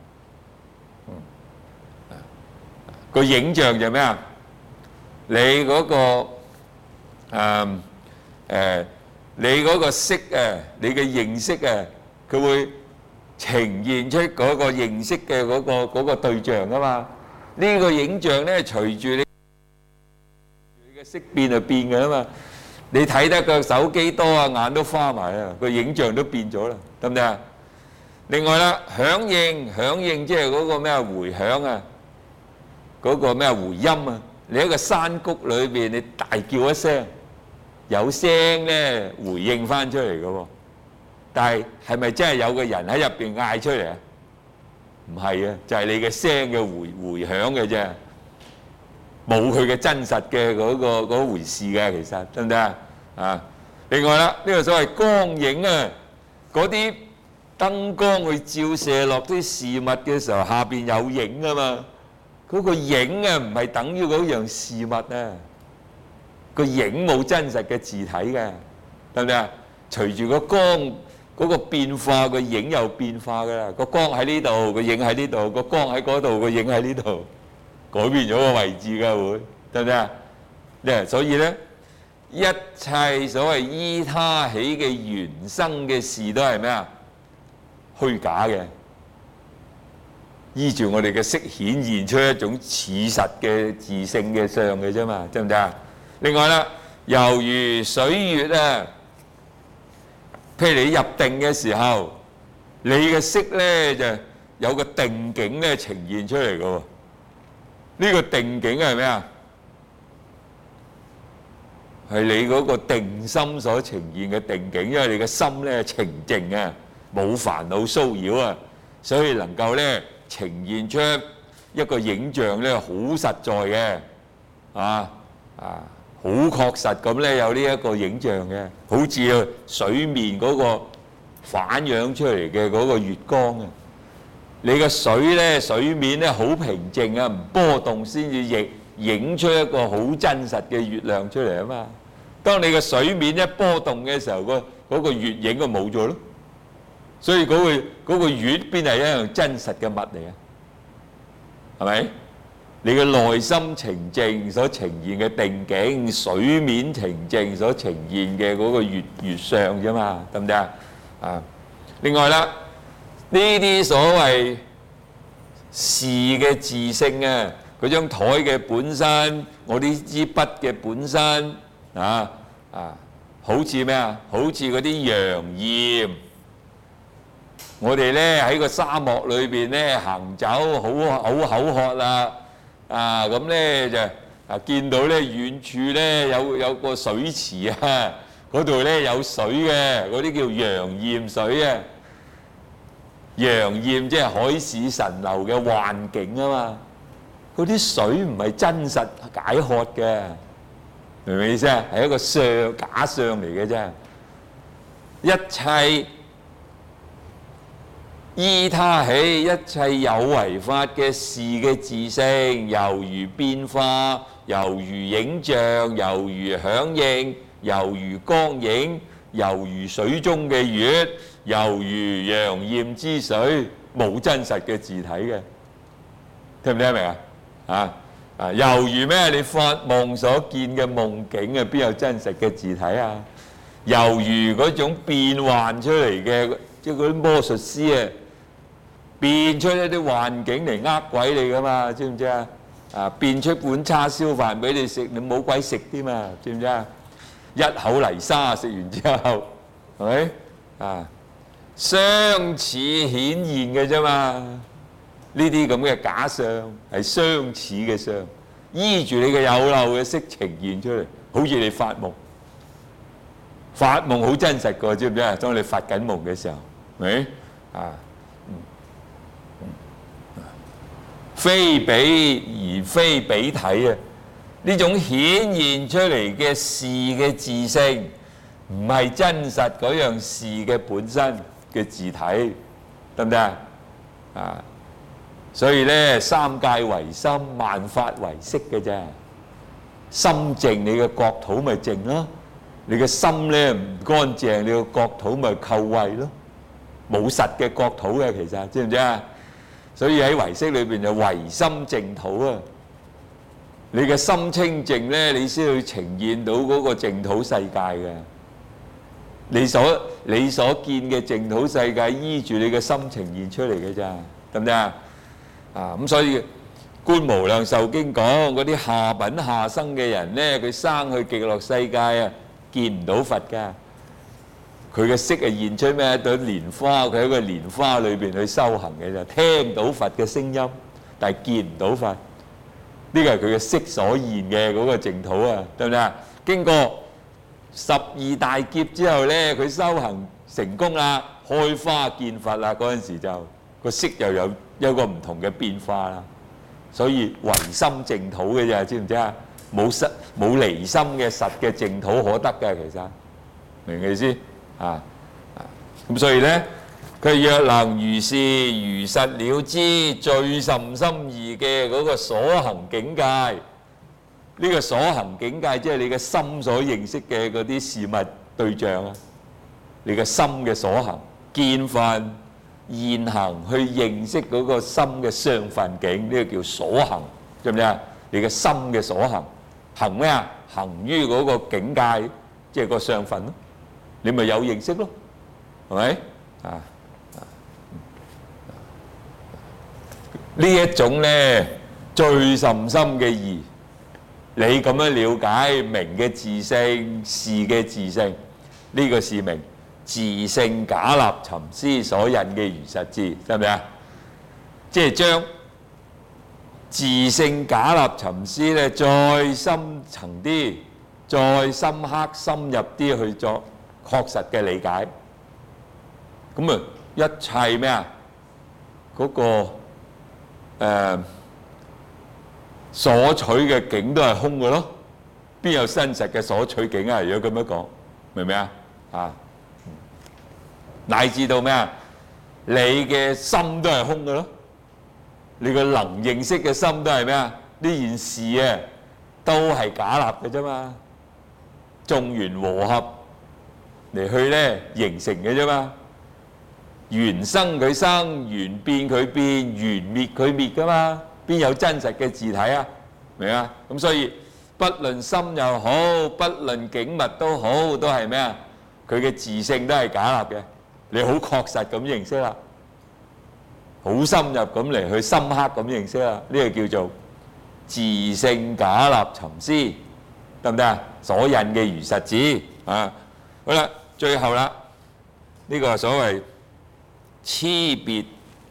個影像就係咩啊？你嗰個誒誒，你嗰個識啊，你嘅認識啊，佢會呈現出嗰個認識嘅嗰個嗰個對象啊嘛。呢個影像咧，隨住你你嘅識變就變嘅啊嘛。你睇得個手機多啊，眼都花埋啊，個影像都變咗啦，得唔得啊？另外啦，響應響應即係嗰個咩迴響啊？嗰個咩回音啊？你喺個山谷裏邊，你大叫一聲， 有聲咧回應翻出嚟嘅喎。但係係咪真係有個人喺入邊嗌出嚟啊？唔係啊，就係你嘅聲嘅回回響嘅啫，冇佢嘅真實嘅嗰個嗰回事嘅，其實得唔得啊？啊，另外啦，呢個所謂光影啊，嗰啲燈光去照射落啲事物嘅時候，下邊有影啊嘛。嗰個影啊，唔係等於嗰樣事物啊。個影冇真實嘅字體嘅，得唔得啊？隨住個光嗰個變化，個影又變化㗎啦。個光喺呢度，個影喺呢度；個光喺嗰度，個影喺呢度，改變咗個位置㗎會，得唔得啊？咧，所以咧，一切所謂依他起嘅原生嘅事都係咩啊？虛假嘅，依住我哋嘅色顯現出一種似實嘅自性嘅相嘅啫嘛，得唔得啊？另外啦，猶如水月啊，譬如你入定嘅時候，你嘅色咧就有個定境咧呈現出嚟嘅喎。呢個定境係咩啊？係你嗰個定心所呈現嘅定境，因為你嘅心咧澄淨啊，冇煩惱騷擾啊，所以能夠咧呈現出一個影像咧好實在嘅，啊啊！好確實咁咧，有呢一個影像嘅，好似水面嗰個反映出嚟嘅嗰個月光啊！你個水咧，水面咧好平靜啊，唔波動先至影影出一個好真實嘅月亮出嚟啊嘛！當你個水面一波動嘅時候，個嗰個月影就冇咗咯。所以嗰個嗰個月邊係一樣真實嘅物嚟啊？係咪？你嘅內心澄淨所呈現嘅定境，水面澄淨所呈現嘅嗰個月月相啫嘛，得唔得啊？啊，另外啦，呢啲所謂事嘅自性啊，嗰張台嘅本身，我呢支筆嘅本身啊啊，好似咩啊？好似嗰啲陽焰，我哋咧喺個沙漠裏邊咧行走，好好口渴啦。啊，咁咧就啊見到咧遠處咧有有個水池啊，嗰度咧有水嘅，嗰啲叫陽焰水啊。陽焰即係海市蜃樓嘅幻境啊嘛，嗰啲水唔係真實解渴嘅，明唔明意思啊？係一個相假相嚟嘅啫，一切。依他起，一切有為法嘅事嘅自性，猶如變化，猶如影像，猶如響應，猶如光影，猶如水中嘅月，猶如陽焰之水，冇真實嘅字體嘅，聽唔聽得明啊？啊啊，猶如咩？你發夢所見嘅夢境啊，邊有真實嘅字體啊？猶如嗰種變幻出嚟嘅，即係嗰啲魔術師啊！變出一啲幻境嚟呃鬼你噶嘛，知唔知啊？啊，變出碗叉燒飯俾你食，你冇鬼食添嘛，知唔知啊？一口泥沙食完之後，係咪啊？相似顯現嘅啫嘛，呢啲咁嘅假相係相似嘅相，依住你嘅有漏嘅色呈現出嚟，好似你發夢，發夢好真實㗎，知唔知啊？當你發緊夢嘅時候，係咪啊？非彼而非彼體啊！呢種顯現出嚟嘅事嘅自性，唔係真實嗰樣事嘅本身嘅自體，得唔得啊？啊！所以咧，三界唯心，萬法唯識嘅啫。心淨，你嘅國土咪淨咯；你嘅心咧唔乾淨，你個國土咪垢穢咯。冇實嘅國土嘅，其實知唔知啊？所以喺唯識裏邊就唯心淨土啊！你嘅心清淨咧，你先去呈現到嗰個淨土世界嘅。你所你所見嘅淨土世界，依住你嘅心呈現出嚟嘅咋，得唔得啊？啊咁所以《觀無量壽經》講嗰啲下品下生嘅人咧，佢生去極樂世界啊，見唔到佛㗎。佢嘅色係現出咩？一朵蓮花，佢喺個蓮花裏邊去修行嘅啫，聽到佛嘅聲音，但係見唔到佛。呢個係佢嘅色所現嘅嗰個淨土啊，得唔得啊？經過十二大劫之後咧，佢修行成功啦，開花見佛啦，嗰陣時就個色又有有個唔同嘅變化啦。所以唯心淨土嘅啫，知唔知啊？冇實冇離心嘅實嘅淨土可得嘅，其實明唔明意思啊？咁所以咧，佢若能如是如實了知最甚深義嘅嗰個所行境界，呢、這個所行境界即係你嘅心所認識嘅嗰啲事物對象啊，你嘅心嘅所行見分現行去認識嗰個心嘅相分境，呢、這個叫所行，知唔知啊？你嘅心嘅所行行咩啊？行於嗰個境界，即係個相分咯，你咪有認識咯，係咪啊？呢一種咧最甚深嘅義，你咁樣了解明嘅自性，事嘅自性，呢、這個是明自性假立尋思所引嘅如實智，得唔得啊？即係將自性假立尋思咧再深層啲、再深刻、深入啲去作確實嘅理解。咁啊，一切咩啊？嗰、那個誒、呃、所取嘅境都係空嘅咯，邊有真實嘅所取境啊？如果咁樣講，明唔明啊？啊，乃至到咩啊？你嘅心都係空嘅咯，你個能認識嘅心都係咩啊？呢件事啊，都係假立嘅啫嘛，眾緣和合嚟去咧形成嘅啫嘛。緣生佢生，緣變佢變，緣滅佢滅噶嘛，邊有真實嘅自體啊？明啊？咁所以不論心又好，不論境物都好，都係咩啊？佢嘅自性都係假立嘅，你好確實咁認識啦，好深入咁嚟去深刻咁認識啦，呢個叫做自性假立尋思，得唔得啊？所引嘅如實智啊！好啦，最後啦，呢個所謂差別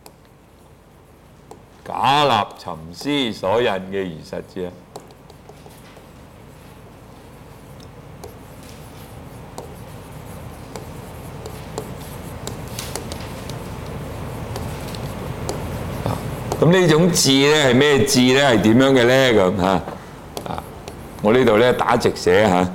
假立尋思所引嘅如實智啊！咁呢種智咧係咩智咧？係點樣嘅咧？咁嚇啊！我呢度咧打直寫嚇。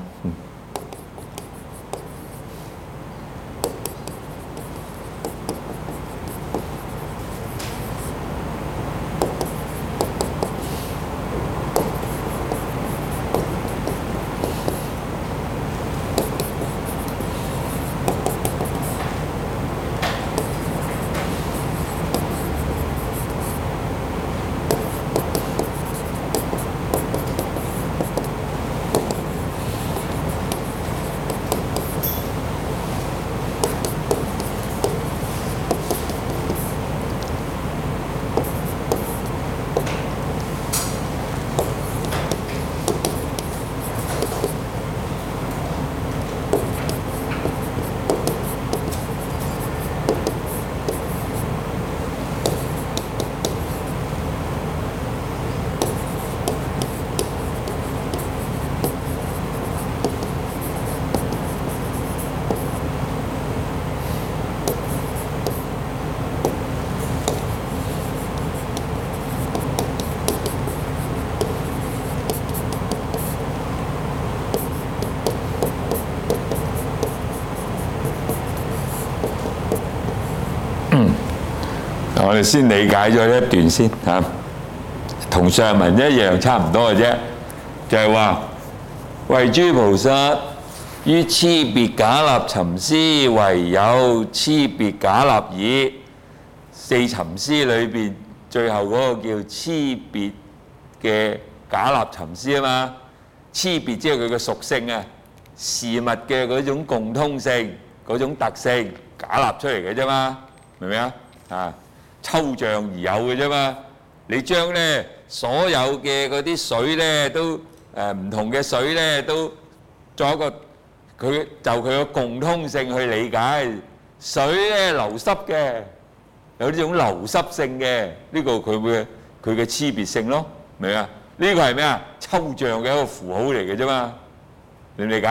我哋先理解咗一段先嚇，同上文一樣差唔多嘅啫，就係話為諸菩薩於差別假立尋思，唯有差別假立耳。四尋思裏邊最後嗰個叫差別嘅假立尋思啊嘛，差別即係佢嘅屬性啊，事物嘅嗰種共通性、嗰種特性假立出嚟嘅啫嘛，明唔明啊？啊！抽象而有嘅啫嘛，你將咧所有嘅嗰啲水咧都誒唔同嘅水咧都作一個佢就佢嘅共通性去理解，水咧流濕嘅有呢種流濕性嘅，呢個佢會佢嘅差別性咯，明啊？呢個係咩啊？抽象嘅一個符號嚟嘅啫嘛，你唔理解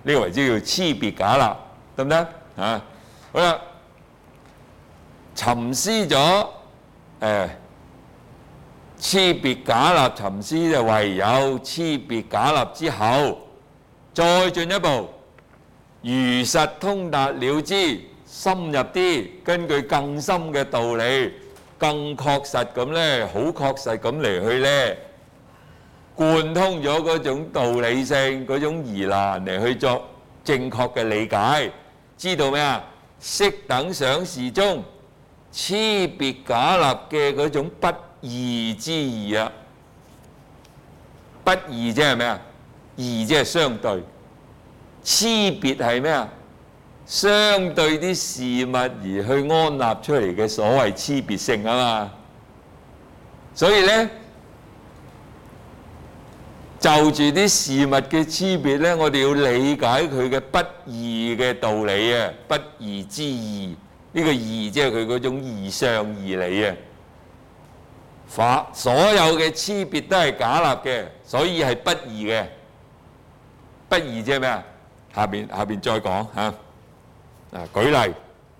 呢個為之叫差別假立，得唔得啊？好啦，沉思咗誒差別假立，沉思就唯有差別假立之後，再進一步如實通達了知，深入啲，根據更深嘅道理，更確實咁咧，好確實咁嚟去咧，貫通咗嗰種道理性、嗰種疑難嚟去作正確嘅理解，知道咩啊？適等想事中差別假立嘅嗰種不異之異啊！不異即係咩啊？異即係相對，差別係咩啊？相對啲事物而去安立出嚟嘅所謂差別性啊嘛。所以咧，就住啲事物嘅差別咧，我哋要理解佢嘅不異嘅道理啊，不異之異。呢個異即係佢嗰種異相異理啊。法所有嘅差別都係假立嘅，所以係不異嘅。不異即係咩啊？下邊下邊再講嚇。嗱，舉例。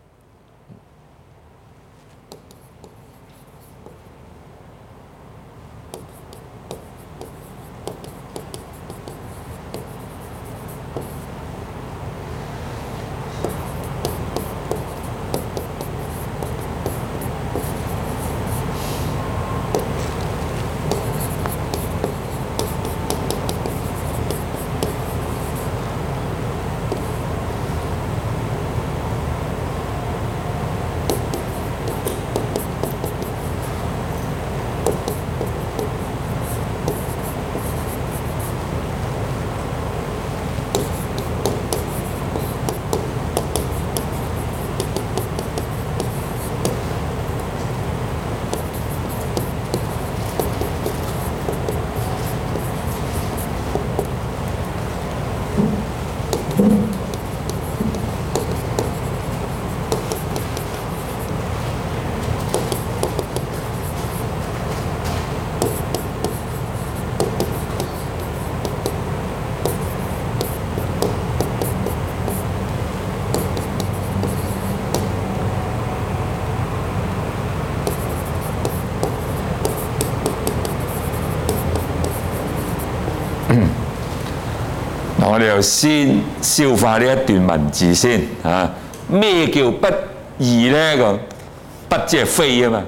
我哋又先消化呢一段文字先嚇。咩叫不異呢？個不即係非啊嘛，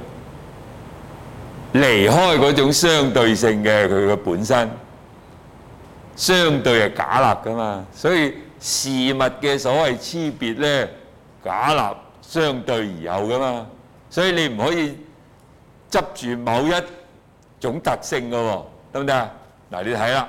離開嗰種相對性嘅佢嘅本身，相對係假立噶嘛。所以事物嘅所謂差別呢，假立相對而有噶嘛。所以你唔可以執住某一種特性噶喎，得唔得啊？嗱，你睇啦。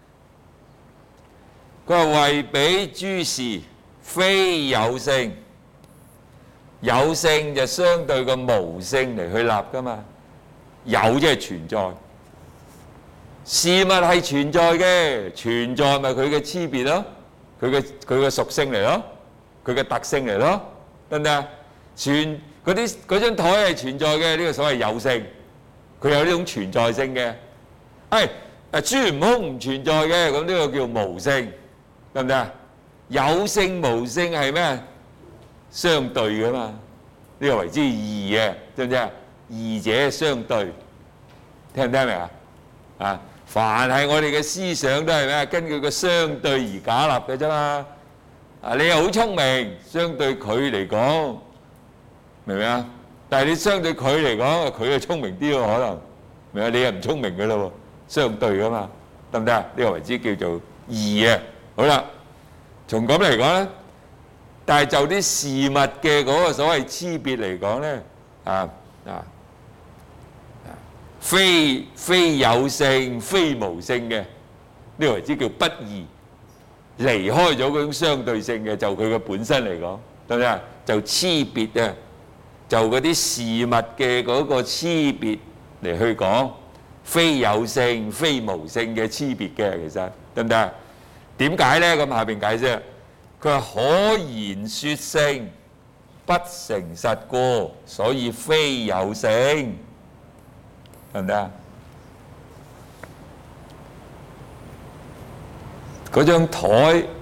佢話為彼諸事非有性，有性就相對個無性嚟去立噶嘛。有即係存在，事物係存在嘅，存在咪佢嘅差別咯，佢嘅佢嘅屬性嚟咯，佢嘅特性嚟咯，得唔得啊？存嗰啲嗰張台係存在嘅，呢個所謂有性，佢有呢種存在性嘅。誒誒，孫悟空唔存在嘅，咁呢個叫無性。得唔得啊？有性無性係咩？相對嘅嘛，呢個為之異嘅，知唔知啊？異者相對，聽唔聽明啊？啊，凡係我哋嘅思想都係咩？根據個相對而假立嘅啫嘛。啊，你又好聰明，相對佢嚟講，明唔明啊？但係你相對佢嚟講，佢係聰明啲喎，可能明啊？你係唔聰明嘅咯喎，相對嘅嘛，得唔得啊？呢個為之叫做異啊。好啦，從咁嚟講咧，但係就啲事物嘅嗰個所謂差別嚟講咧，啊啊，非非有性，非無性嘅，呢個為之叫不異，離開咗嗰種相對性嘅，就佢嘅本身嚟講，得唔得啊？就差別啊，就嗰啲事物嘅嗰個差別嚟去講，非有性，非無性嘅差別嘅，其實得唔得啊？點解咧？咁下邊解釋，佢話可言說性不誠實故，所以非有性，得唔得啊？嗰張台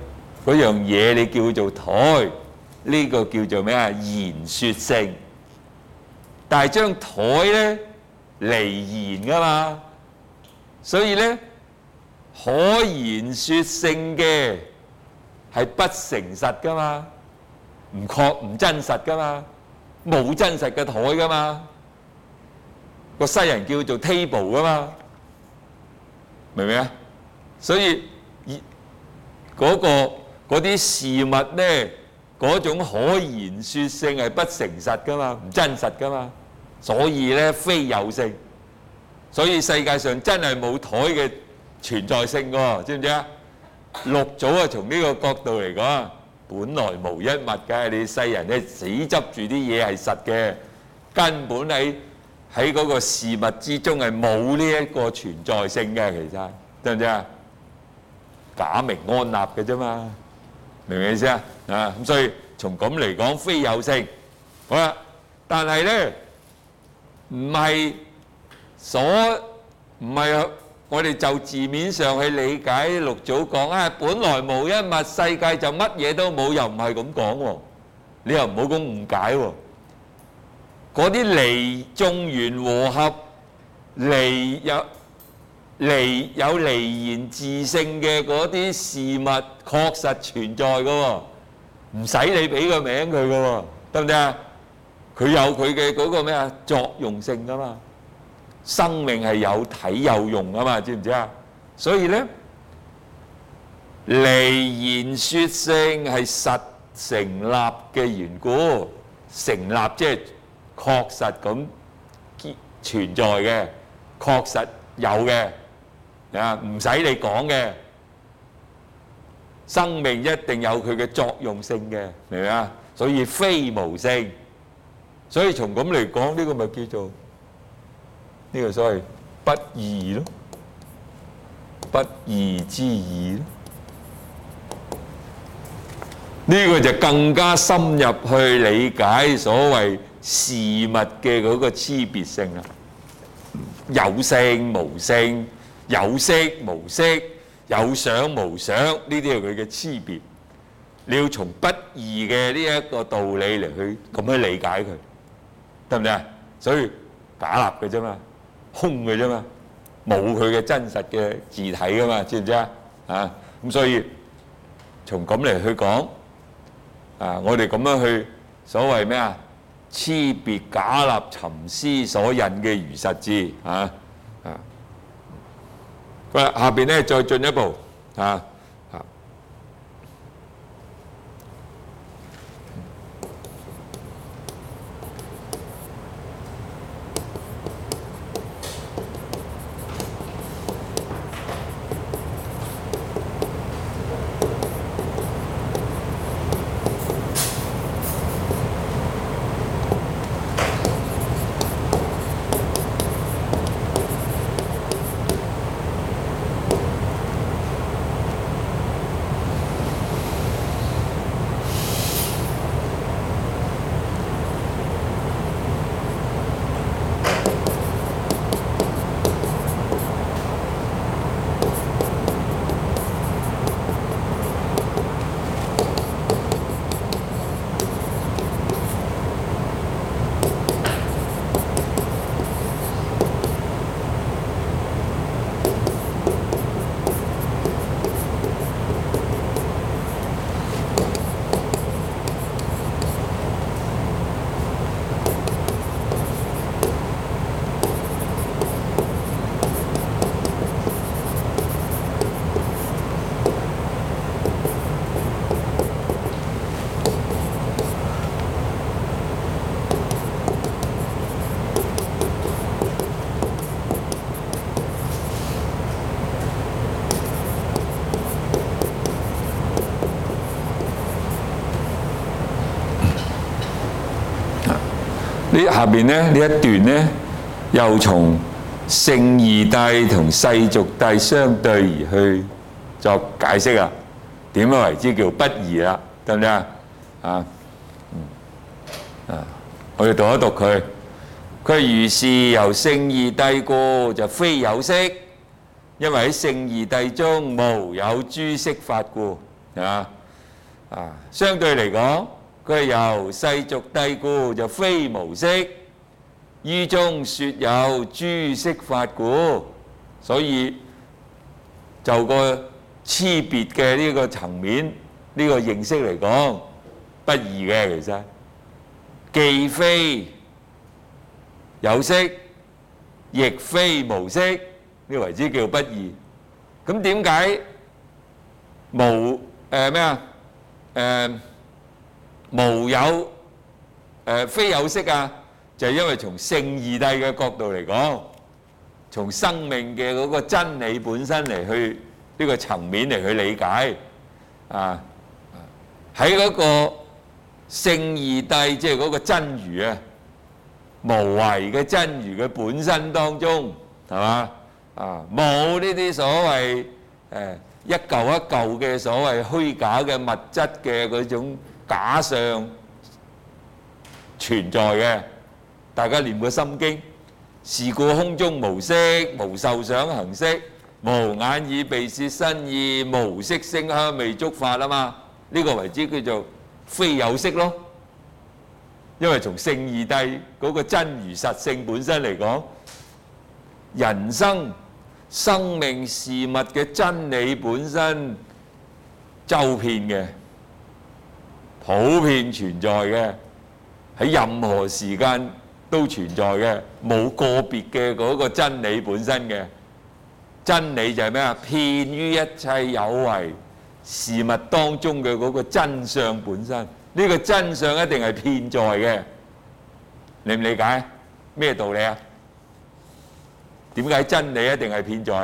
嗰樣嘢你叫做台，呢個叫做咩啊？言說性。但係張台咧離言噶嘛，所以咧可言說性嘅係不誠實噶嘛，唔確唔真實噶嘛，冇真實嘅台噶嘛，個西人叫做 table 噶嘛，明唔明啊？所以嗰個嗰啲事物咧，嗰種可言說性係不誠實噶嘛，唔真實噶嘛，所以咧非有性。所以世界上真係冇台嘅存在性喎，知唔知啊？六祖啊，從呢個角度嚟講，本來無一物嘅，你世人咧死執住啲嘢係實嘅，根本喺喺嗰個事物之中係冇呢一個存在性嘅，其實知唔知啊？假名安立嘅啫嘛，明唔明意思啊？啊咁所以從咁嚟講，非有性。好啦，但係咧唔係所唔係我哋就字面上去理解六祖講啊，本來無一物，世界就乜嘢都冇，又唔係咁講喎。你又唔好咁誤解喎。嗰啲離眾緣和合、離有離有離言自性嘅嗰啲事物，確實存在嘅喎，唔使你俾個名佢嘅喎，得唔得啊？佢有佢嘅嗰個咩啊作用性噶嘛，生命係有體有用噶嘛，知唔知啊？所以咧，離言說性係實成立嘅緣故，成立即係確實咁存在嘅，確實有嘅。啊，唔使你講嘅，生命一定有佢嘅作用性嘅，明唔明啊？所以非無性，所以從咁嚟講，呢個咪叫做呢個所謂不二咯，不二之二咯。呢個就更加深入去理解所謂事物嘅嗰個差別性啦，有性無性。有色無色，有想無想，呢啲係佢嘅差別。你要從不二嘅呢一個道理嚟去咁樣理解佢，得唔得啊？所以假立嘅啫嘛，空嘅啫嘛，冇佢嘅真實嘅字體噶嘛，知唔知啊？啊，咁所以從咁嚟去講，啊，我哋咁樣去所謂咩啊？差別假立尋思所引嘅如實智啊！好啦，下邊咧再進一步啊啊！呢下邊咧呢一段咧，又從聖義諦同世俗諦相對而去作解釋啊。點樣為之叫不二啦？得唔得啊？啊，嗯啊，我哋讀一讀佢。佢如是由聖義諦故，就非有色，因為喺聖義諦中無有諸色法故啊。 啊，相對嚟講，佢係由世俗諦故就非無色，於中説有諸色法故，所以就個差別嘅呢個層面，呢、這個認識嚟講不異嘅，其實既非有色，亦非無色，呢、這個為之叫不異。咁點解無誒咩啊？誒、呃、無有誒、呃、非有色啊？就係因為從聖義諦嘅角度嚟講，從生命嘅嗰個真理本身嚟去呢、這個層面嚟去理解啊。喺嗰個聖義諦，即係嗰個真如啊，無為嘅真如嘅本身當中，係嘛啊？冇呢啲所謂誒、呃、一嚿一嚿嘅所謂虛假嘅物質嘅嗰種假象存在嘅。大家念個心經，是故空中無色，無受想行識，無眼耳鼻舌身意，無色聲香味觸法啊嘛。呢個為之叫做非有色咯。因為從聖義諦嗰個真如實性本身嚟講，人生生命事物嘅真理本身周遍嘅，普遍存在嘅，喺任何時間都存在嘅，冇個別嘅嗰個真理本身嘅。真理就係咩啊？遍於一切有為事物當中嘅嗰個真相本身。呢個真相一定係遍在嘅，理唔理解？咩道理啊？點解真理一定係遍在？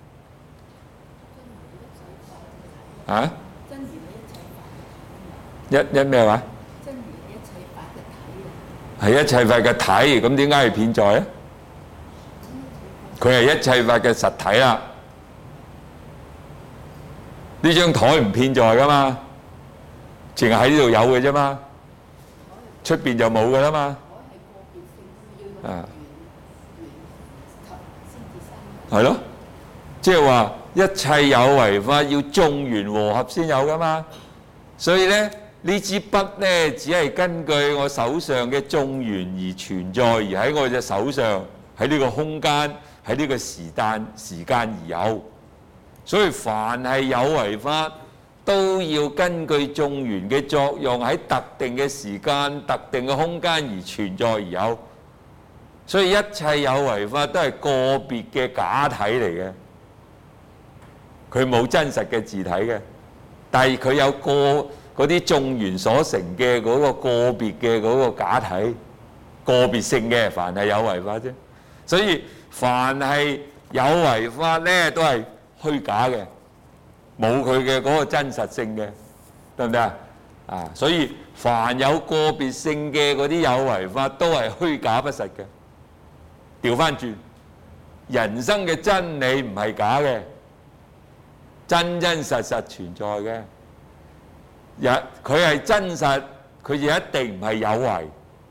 啊？真如係一切法。一一咩話？真如係一切法嘅體啊。係一切法嘅體，咁點解係遍在咧？佢係一切法嘅實體啦。呢張台唔遍在噶嘛？淨係喺呢度有嘅啫嘛，出邊就冇嘅啦嘛。啊，係咯，即係話一切有為法要眾緣和合先有噶嘛。所以咧，呢支筆咧只係根據我手上嘅眾緣而存在，而喺我隻手上，喺呢個空間，喺呢個時間時間而有。所以凡係有為法，都要根據眾緣嘅作用，喺特定嘅時間、特定嘅空間而存在而有。所以一切有為法都係個別嘅假體嚟嘅，佢冇真實嘅自體嘅，但係佢有個嗰啲眾緣所成嘅嗰個個別嘅嗰個假體，個別性嘅。凡係有為法啫，所以凡係有為法咧都係虛假嘅。冇佢嘅嗰個真實性嘅，得唔得啊？啊，所以凡有個別性嘅嗰啲有為法都係虛假不實嘅。調翻轉，人生嘅真理唔係假嘅，真真實實存在嘅。日佢係真實，佢就一定唔係有為。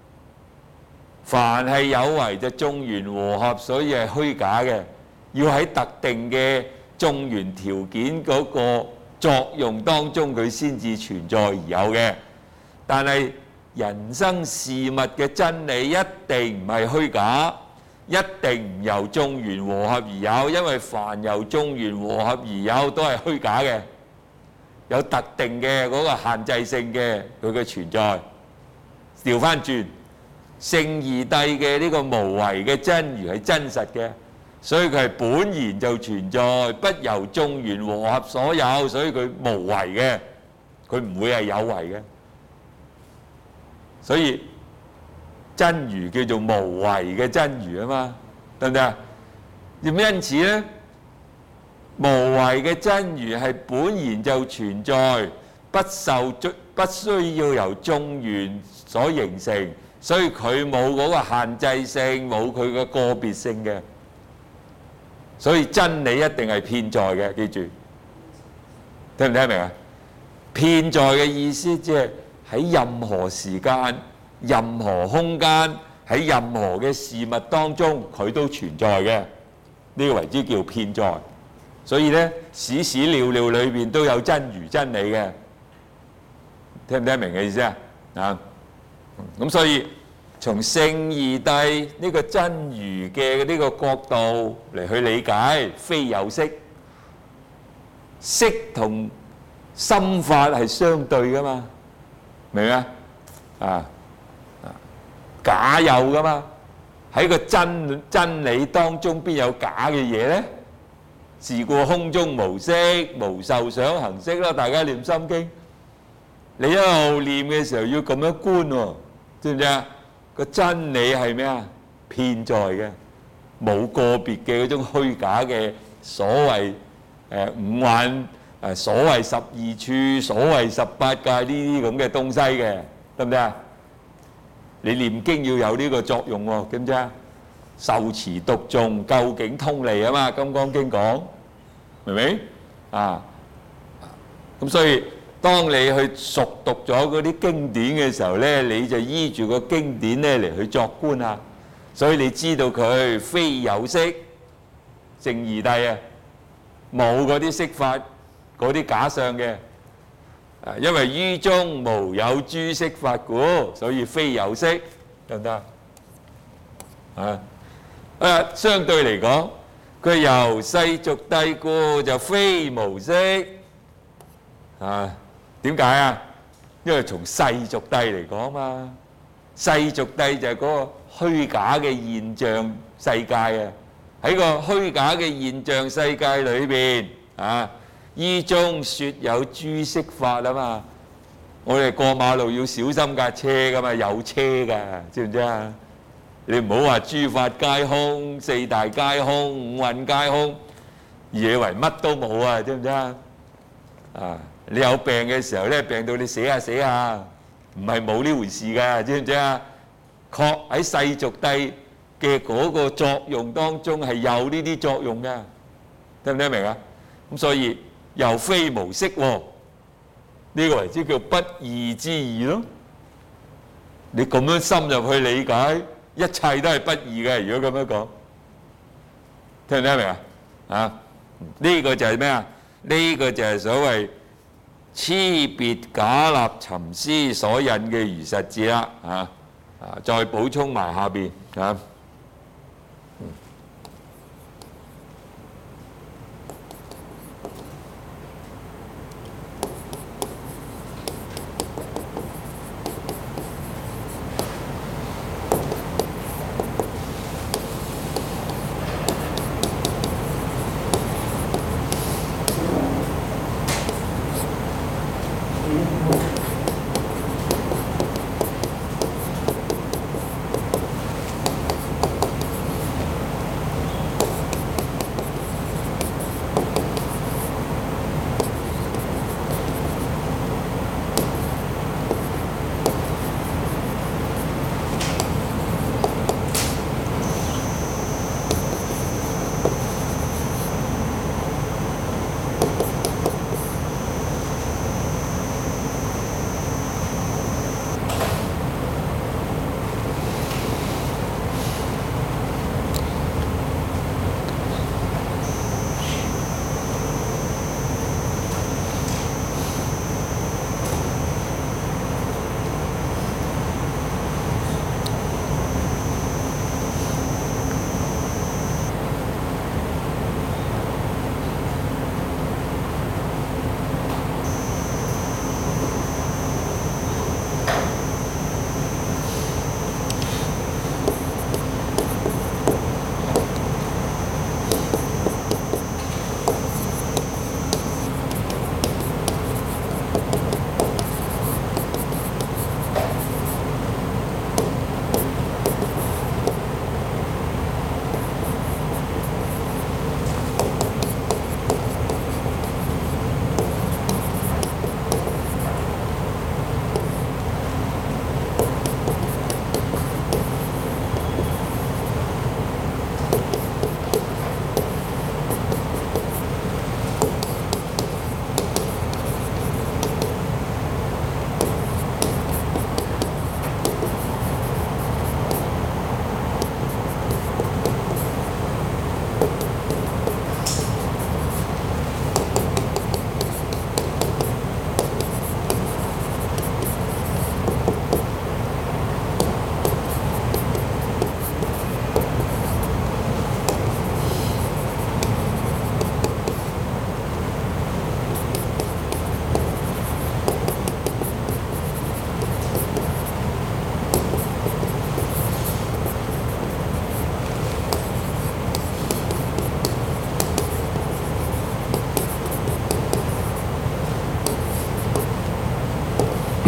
凡係有為就眾緣和合，所以係虛假嘅。要喺特定嘅眾緣條件嗰個作用當中，佢先至存在而有嘅。但係人生事物嘅真理一定唔係虛假，一定唔由眾緣和合而有，因為凡由眾緣和合而有都係虛假嘅，有特定嘅嗰個限制性嘅佢嘅存在。調翻轉，聖義諦嘅呢個無為嘅真如係真實嘅。所以佢係本然就存在，不由眾緣和合所有，所以佢無為嘅，佢唔會係有為嘅。所以真如叫做無為嘅真如啊嘛，得唔得啊？因此咧，無為嘅真如係本然就存在，不受不需要由眾緣所形成，所以佢冇嗰個限制性，冇佢嘅個別性嘅。所以真理一定係遍在嘅，記住，聽唔聽明啊？遍在嘅意思即係喺任何時間、任何空間、喺任何嘅事物當中，佢都存在嘅。呢個為之叫遍在。所以咧，史史料料裏邊都有真如真理嘅。 聽唔聽明嘅意思啊？啊，咁所以從聖義諦呢個真如嘅呢個角度嚟去理解，非有色，色同心法係相對噶嘛，明唔明啊？啊，假有噶嘛，喺個真真理當中邊有假嘅嘢咧？是故空中無色，無受想行識啦。大家念心經，你一路念嘅時候要咁樣觀喎，知唔知啊？個真理係咩啊？遍在嘅，冇個別嘅嗰種虛假嘅所謂誒五蘊誒，所謂十二處，所謂十八界呢啲咁嘅東西嘅，得唔得啊？你念經要有呢個作用喎，知唔知啊？受持讀誦，究竟通利啊嘛，《金剛經》講，明唔明啊？咁所以當你去熟讀咗嗰啲經典嘅時候咧，你就依住個經典咧嚟去作觀啊。所以你知道佢非有色，聖義諦啊，冇嗰啲色法，嗰啲假相嘅。啊，因為於中無有諸色法故，所以非有色，得唔得啊？啊，相對嚟講，佢由世俗諦故就非無色。啊，點解啊？因為從世俗諦嚟講嘛，世俗諦就係嗰個虛假嘅現象世界啊。喺個虛假嘅現象世界裏邊啊，於中説有諸色法啊嘛。我哋過馬路要小心架車噶嘛，有車噶，知唔知啊？你唔好話諸法皆空、四大皆空、五蘊皆空，以為乜都冇啊，知唔知啊？啊！你有病嘅時候咧，病到你死下死下，唔係冇呢回事㗎，知唔知啊？確喺世俗諦嘅嗰個作用當中係有呢啲作用㗎，聽唔聽明啊？咁所以又非無色喎，呢個為之叫不二之義咯。你咁樣深入去理解，一切都係不二嘅。如果咁樣講，聽唔聽明啊？啊，呢個就係咩啊？呢個就係所謂差別假立尋思所引嘅如實智啦，啊啊！再補充埋下邊啊。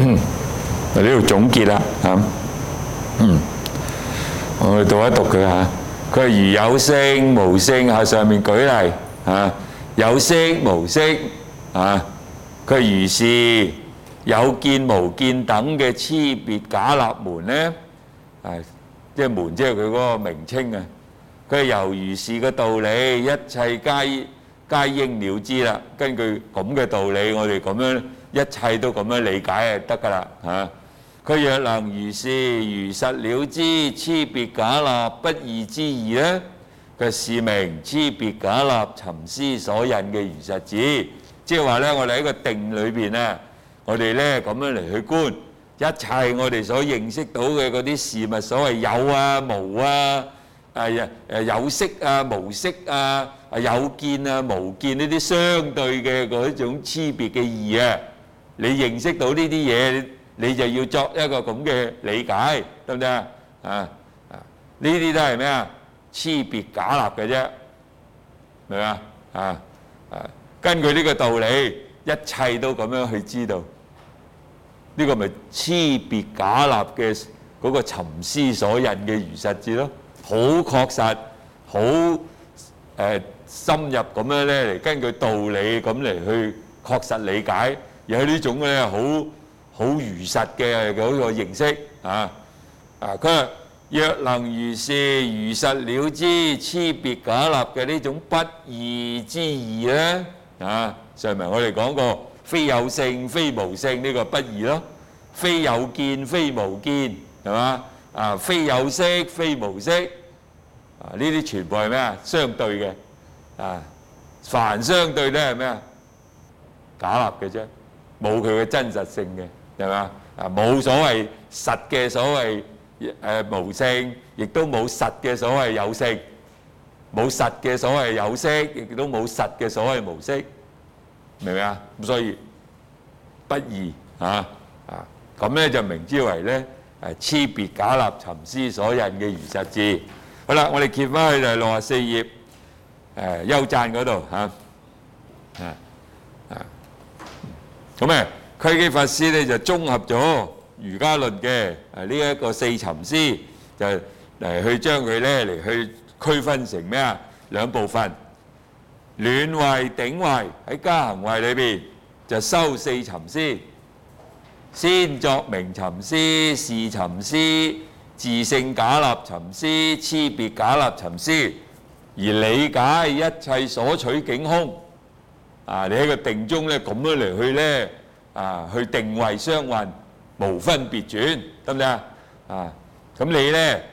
呢度總結啦嚇。嗯，我哋讀一讀佢嚇。佢係如有聲無聲喺上面舉例嚇，有色無色啊，佢係如是有見無見等嘅差別假立門咧，係即係門即係佢嗰個名稱啊。佢係由如是嘅道理，一切皆皆應了知啦。根據咁嘅道理，我哋咁樣一切都咁樣理解就得㗎啦嚇。佢若能如是如實了知，差別假立不異之義咧，佢是名差別假立尋思所引嘅如實智。即係話咧，我哋喺個定裏邊啊，我哋咧咁樣嚟去觀一切我哋所認識到嘅嗰啲事物，所謂有啊、無啊、誒誒有色啊、無色啊、有見啊、無見呢啲相對嘅嗰種差別嘅義啊，你認識到呢啲嘢，你就要作一個咁嘅理解，得唔得啊？啊啊！呢啲都係咩啊？差別假立嘅啫，明嘛？啊啊！根據呢個道理，一切都咁樣去知道，呢個咪差別假立嘅嗰個尋思所引嘅如實智咯，好確實，好誒深入咁樣咧嚟根據道理咁嚟去確實理解，有呢種咧好好如實嘅嗰個認識啊啊！佢話若能如是如實了知差別假立嘅呢種不異之義咧啊，上文我哋講過，非有性非無性呢個不異咯，非有見非無見係嘛啊，非有色非無色啊，呢啲全部係咩啊？相對嘅啊，凡相對咧係咩啊？假立嘅啫，冇佢嘅真實性嘅，係嘛啊？冇所謂實嘅所謂誒無性，亦都冇實嘅所謂有性，冇實嘅所謂有色，亦都冇實嘅所謂無色，明唔明啊？咁所以不異啊啊，咁咧就明之為咧誒差別假立尋思所引嘅如實智。好啦，我哋揭翻去就係六十四頁誒優讚嗰度嚇啊啊，咁誒窺基法師咧就綜合咗瑜伽論嘅誒呢一個四尋思，就嚟去將佢咧嚟去區分成咩啊？兩部分，暖位頂位喺加行位裏邊就修四尋思，先作名尋思、事尋思、自性假立尋思、差別假立尋思，而理解一切所取境空。啊，你喺個定中咧咁樣嚟去咧啊，去定位雙運，無分別轉，得唔得啊？啊，咁你咧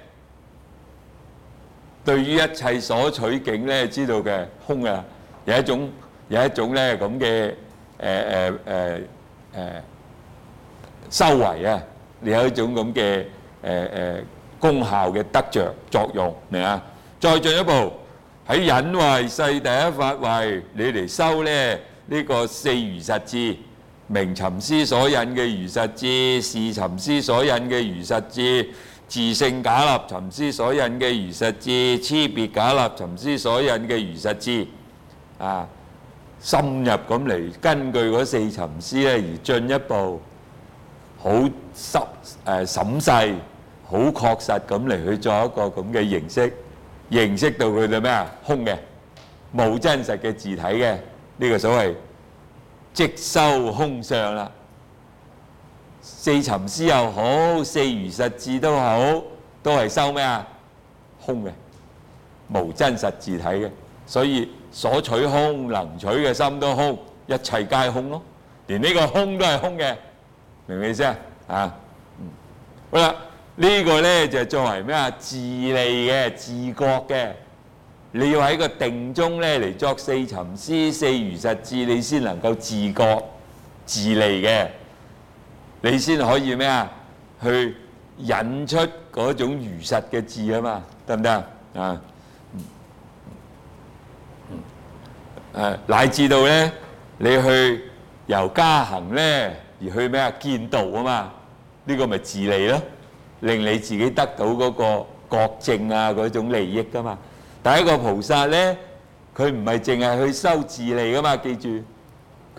對於一切所取境咧，知道嘅空啊，有一種有一種咧咁嘅誒誒誒誒修為啊，你有一種咁嘅誒誒功效嘅得著作用，明啊？再進一步喺忍位世第一法位，你嚟修咧呢個四如實智，名尋思所引嘅如實智，事尋思所引嘅如實智，自性假立尋思所引嘅如實智，差別假立尋思所引嘅如實智，啊，深入咁嚟根據嗰四尋思咧而進一步好深誒審細、好確實咁嚟去做一個咁嘅認識，認識到佢哋咩啊？空嘅，冇真實嘅自體嘅，呢個所謂即修空相啦。四尋思又好，四如實智都好，都係修咩啊？空嘅，無真實自體嘅，所以所取空，能取嘅心都空，一切皆空咯，連呢個空都係空嘅，明唔明意思啊？啊，嗯，好啦，呢個咧就作為咩啊？自利嘅、自覺嘅，你要喺個定中咧嚟作四尋思、四如實智，你先能夠自覺、自利嘅。你先可以咩啊？去引出嗰種如實嘅智啊嘛，得唔得啊？啊，誒乃至到咧，你去由加行咧而去咩啊？見道啊嘛，呢個咪自利咯，令你自己得到嗰個覺證啊嗰種利益噶嘛。第一個菩薩咧，佢唔係淨係去修自利噶嘛，記住。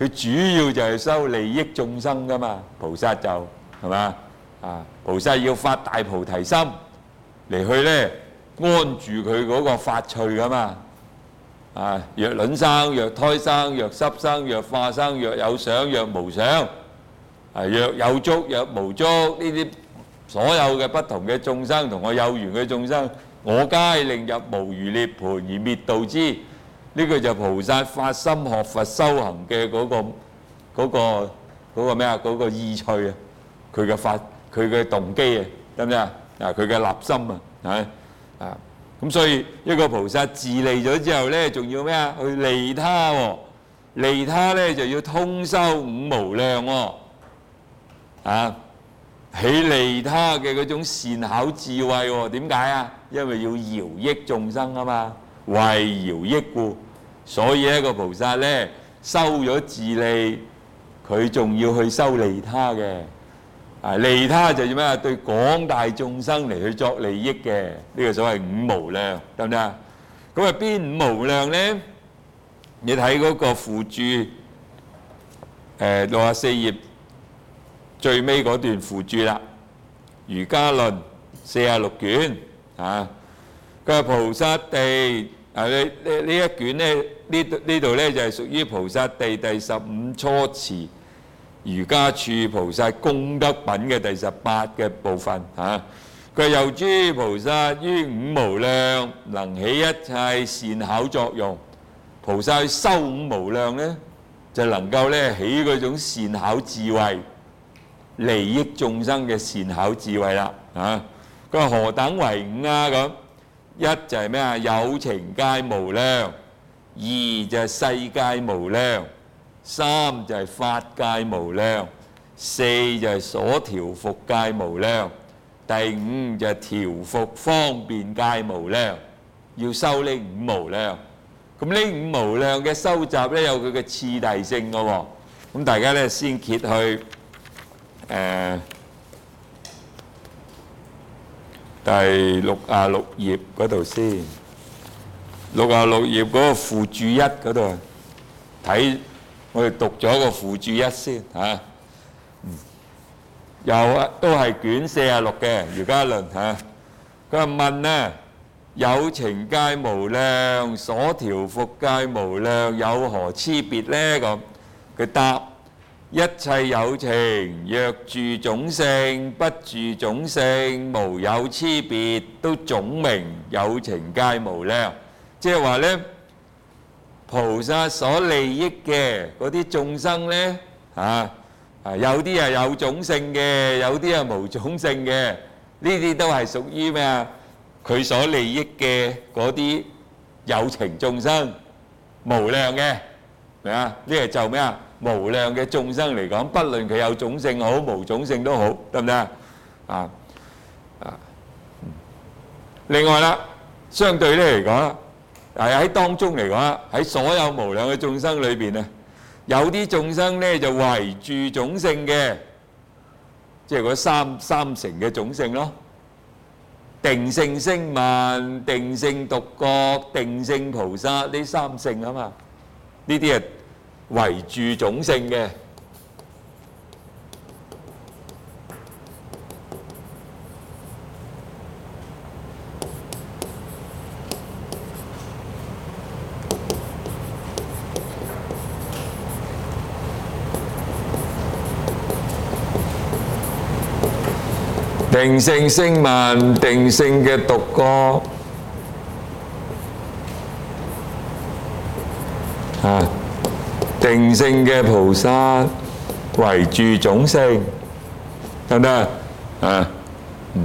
佢主要就係修利益眾生噶嘛，菩薩就係嘛啊？菩薩要發大菩提心嚟去咧安住佢嗰個法趣噶嘛啊！若卵生，若胎生，若濕生，若化生，若有想，若無想啊！若有足，若無足，呢啲所有嘅不同嘅眾生同我有緣嘅眾生，我皆令入無餘涅槃而滅度之。呢個就菩薩發心學佛修行嘅嗰個嗰個嗰個咩啊？嗰個意趣啊，佢嘅法佢嘅動機啊，得唔得啊？啊，佢嘅立心啊，係啊，咁所以一個菩薩自利咗之後咧，仲要咩啊？去利他喎，利他咧就要通修五無量喎，啊，起利他嘅嗰種善巧智慧喎，點解啊？因為要饒益眾生啊嘛。為饒益故，所以一個菩薩咧修咗自利，佢仲要去修利他嘅。啊，利他就要咩啊？對廣大眾生嚟去作利益嘅，呢個所謂五無量，得唔得啊？咁啊邊五無量咧？你睇嗰個附注，誒六十四頁最尾嗰段附注啦，《瑜伽論》四十六卷啊。佢話菩薩地啊，呢呢呢一卷咧，呢呢度咧就係屬於菩薩地第十五初持瑜伽處菩薩功德品嘅第十八嘅部分嚇。佢話由諸菩薩於五無量能起一切善巧作用，菩薩去修五無量咧，就能夠咧起嗰種善巧智慧，利益眾生嘅善巧智慧啦嚇。佢話何等為五啊咁？一就係咩啊？有情界無量，二就係世界無量，三就係法界無量，四就係所調伏界無量，第五就係調伏方便界無量。要修呢五無量，咁呢五無量嘅收集咧有佢嘅次第性嘅喎。咁大家咧先揭去誒第六啊六頁嗰度先，六啊六頁嗰個附注一嗰度睇，我哋讀咗個附注一先嚇。又啊，都係卷四啊六嘅瑜伽論嚇。佢話問啊，有情界無量，所調伏界無量，有何差別呢？咁佢答：一切有情，若住種性，不住種性，無有差別，都總名有情界無量。即係話呢，菩薩所利益嘅嗰啲眾生呢，嚇啊有啲係有種性嘅，有啲係無種性嘅，呢啲都係屬於咩啊？佢所利益嘅嗰啲有情眾生，無量嘅，明啊？呢個就咩啊？無量嘅眾生嚟講，不論佢有種性好，無種性都好，得唔得啊？啊啊！另外啦，相對咧嚟講，係喺當中嚟講，喺所有無量嘅眾生裏邊啊，有啲眾生咧就唯住種性嘅，即係嗰三三成嘅種性咯。定性聲聞、定性獨覺、定性菩薩呢三性啊嘛，呢啲係唯住種性嘅。定性聲聞、定性嘅獨覺啊，定性嘅菩薩唯住種性，得唔得啊？嗯，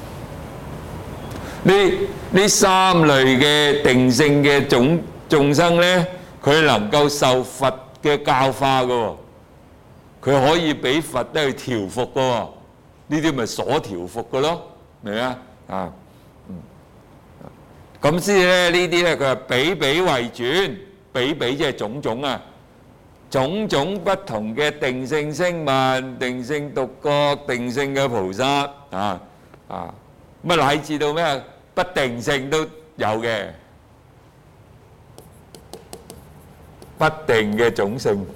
呢呢三類嘅定性嘅種眾生咧，佢能夠受佛嘅教化嘅喎，佢可以俾佛咧去調伏嘅喎。呢啲咪所調伏嘅咯，明唔明啊？啊，嗯，咁先咧，呢啲咧佢係比比為轉，比比即係種種啊，種種不同嘅定性聲聞、定性獨覺、定性嘅菩薩啊啊，咁啊乃至到咩不定性都有嘅，不定嘅種性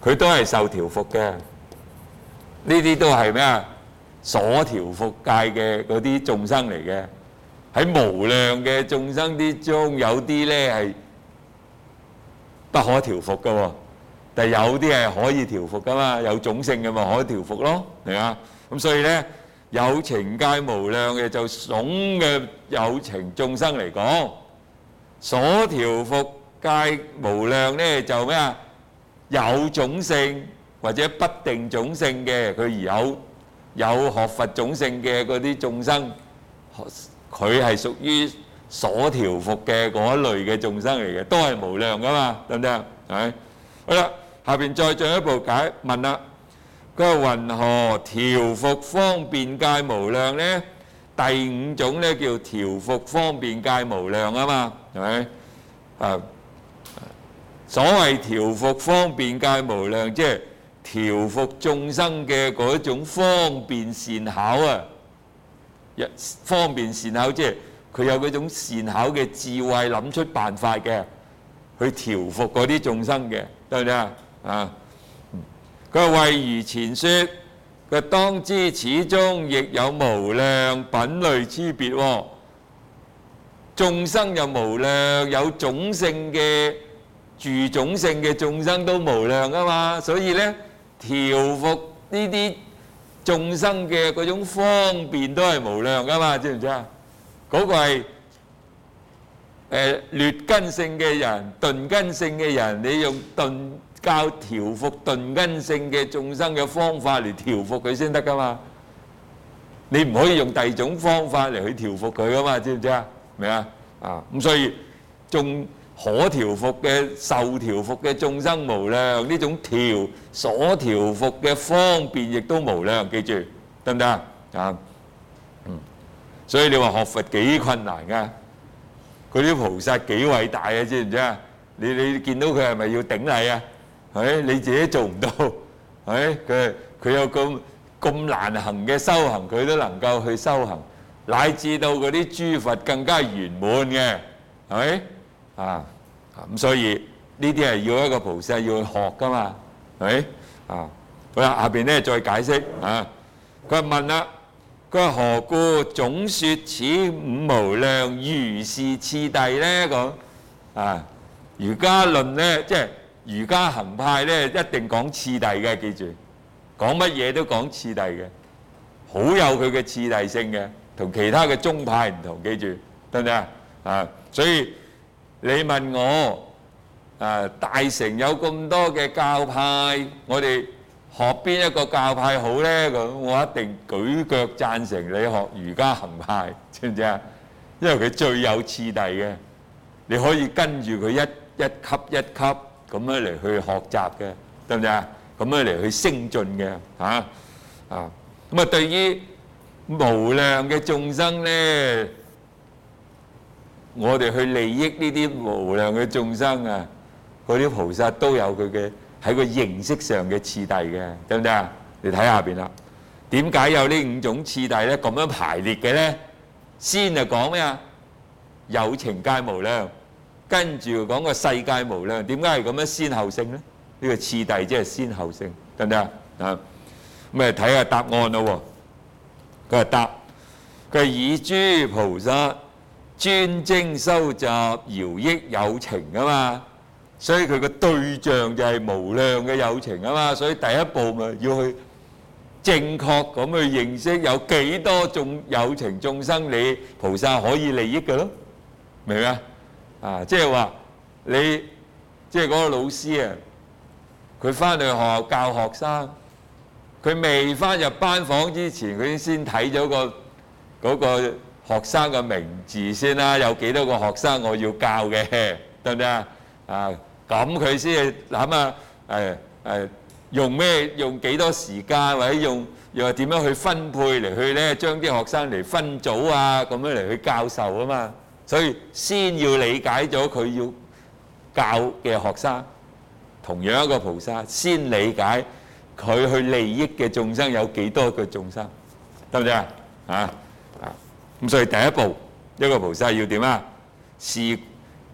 佢都係受調伏嘅。呢啲都係咩啊？所調伏界嘅嗰啲眾生嚟嘅。喺無量嘅眾生之中，有啲咧係不可調伏嘅喎，但係有啲係可以調伏噶嘛，有種性嘅嘛，可以調伏咯，係啊。咁所以咧，有情界無量嘅就總嘅有情眾生嚟講，所調伏界無量咧就咩啊？有種性或者不定種性嘅，佢而有有學佛種性嘅嗰啲眾生，佢係屬於所調伏嘅嗰一類嘅眾生嚟嘅，都係無量噶嘛，得唔得啊？係好啦，下邊再進一步解問啦。佢話云何調伏方便界無量呢？第五種咧叫調伏方便界無量啊嘛，係咪啊？所謂調伏方便界無量，即係調伏眾生嘅嗰種方便善巧啊！方便善巧，即係佢有嗰種善巧嘅智慧，諗出辦法嘅，去調伏嗰啲眾生嘅，得唔得啊？啊！佢話謂如前說，佢當知此中亦有無量品類之別喎。眾生有無量，有種性嘅住種性嘅眾生都無量啊嘛，所以咧調伏呢啲眾生嘅嗰種方便都係無量噶嘛，知唔知啊？嗰個係誒劣根性嘅人、鈍根性嘅人，你用鈍教調伏鈍根性嘅眾生嘅方法嚟調伏佢先得噶嘛，你唔可以用第二種方法嚟去調伏佢噶嘛，知唔知啊？明啊？啊咁所以眾可調伏嘅、受調伏嘅眾生無量，呢種調所調伏嘅方便亦都無量，記住得唔得啊？啊，嗯，所以你話學佛幾困難㗎？嗰啲菩薩幾偉大啊？知唔知啊？你你見到佢係咪要頂禮啊？係你自己做唔到，係佢佢有咁咁難行嘅修行，佢都能夠去修行，乃至到嗰啲諸佛更加圓滿嘅，係咪？啊，咁所以呢啲係要一個菩薩要去學噶嘛，係咪？啊，好啦，下邊咧再解釋啊。佢問啦，佢話何故總説此五無量如是次第咧？講啊，瑜伽論咧，即係瑜伽行派咧，一定講次第嘅，記住，講乜嘢都講次第嘅，好有佢嘅次第性嘅，同其他嘅宗派唔同，記住得唔得啊？啊，所以你問我啊，大乘有咁多嘅教派，我哋學邊一個教派好咧？咁我一定舉腳贊成你學瑜伽行派，知唔知啊？因為佢最有次第嘅，你可以跟住佢一一級一級咁樣嚟去學習嘅，得唔得啊？咁樣嚟去升進嘅，嚇啊！咁啊，對於無量嘅眾生咧，我哋去利益呢啲無量嘅眾生啊，嗰啲菩薩都有佢嘅喺個形式上嘅次第嘅，得唔得啊？你睇下邊啦，點解有呢五種次第咧？咁樣排列嘅咧，先就講咩啊？有情界無量，跟住講個世界無量，點解係咁樣先後性咧？呢個次第即係先後性，得唔得啊？啊，咁咪睇下答案咯喎。佢話答，佢係以諸菩薩專精修習饒益有情啊嘛，所以佢個對象就係無量嘅有情啊嘛，所以第一步咪要去正確咁去認識有幾多眾有情眾生你菩薩可以利益嘅咯，明唔明啊？啊，即係話你即係嗰個老師啊，佢翻去學校教學生，佢未翻入班房之前，佢先睇咗個嗰個學生嘅名字先啦，有幾多個學生我要教嘅，得唔得啊？啊，咁佢先係諗啊，誒誒用咩用幾多時間，或者用又係點樣去分配嚟去咧，將啲學生嚟分組啊，咁樣嚟去教授啊嘛。所以先要理解咗佢要教嘅學生，同樣一個菩薩，先理解佢去利益嘅眾生有幾多個眾生，得唔得啊？啊啊！咁所以第一步，一個菩薩要點啊？是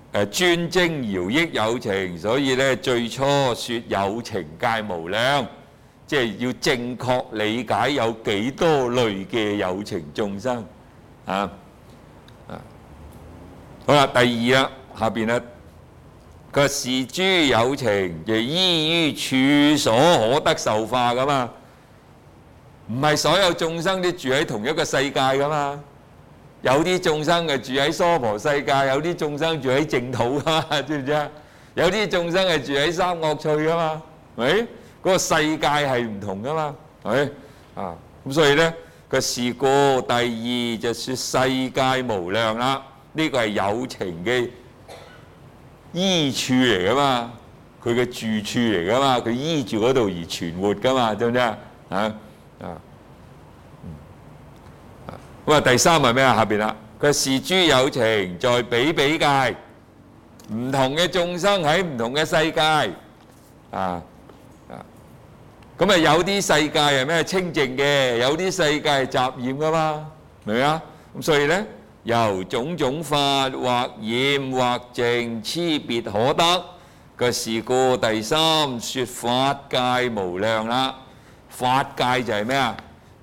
誒專精饒益有情，所以咧最初説有情皆無量，即係要正確理解有幾多類嘅有情眾生啊啊！好啦，第二啦，下邊咧，佢話是諸有情就依於處所可得受化噶嘛，唔係所有眾生都住喺同一個世界噶嘛。有啲眾生係住喺娑婆世界，有啲眾生住喺淨土噶嘛，知唔知啊？有啲眾生係住喺三惡趣噶嘛，係咪？嗰個世界係唔同噶嘛，係咪？啊，咁所以咧個是故第二就説世界無量啦，呢個係有情嘅依處嚟噶嘛，佢嘅住處嚟噶嘛，佢依住嗰度而存活噶嘛，知唔知啊？啊啊！咁啊，第三係咩啊？下邊啦，佢是諸有情在彼彼界，唔同嘅眾生喺唔同嘅世界啊啊！咁啊，有啲世界係咩清淨嘅，有啲世界係雜染噶嘛，明唔明啊？咁所以咧，由種種法或染或淨，差別可得。嘅是故第三説法界無量啦。法界就係咩啊？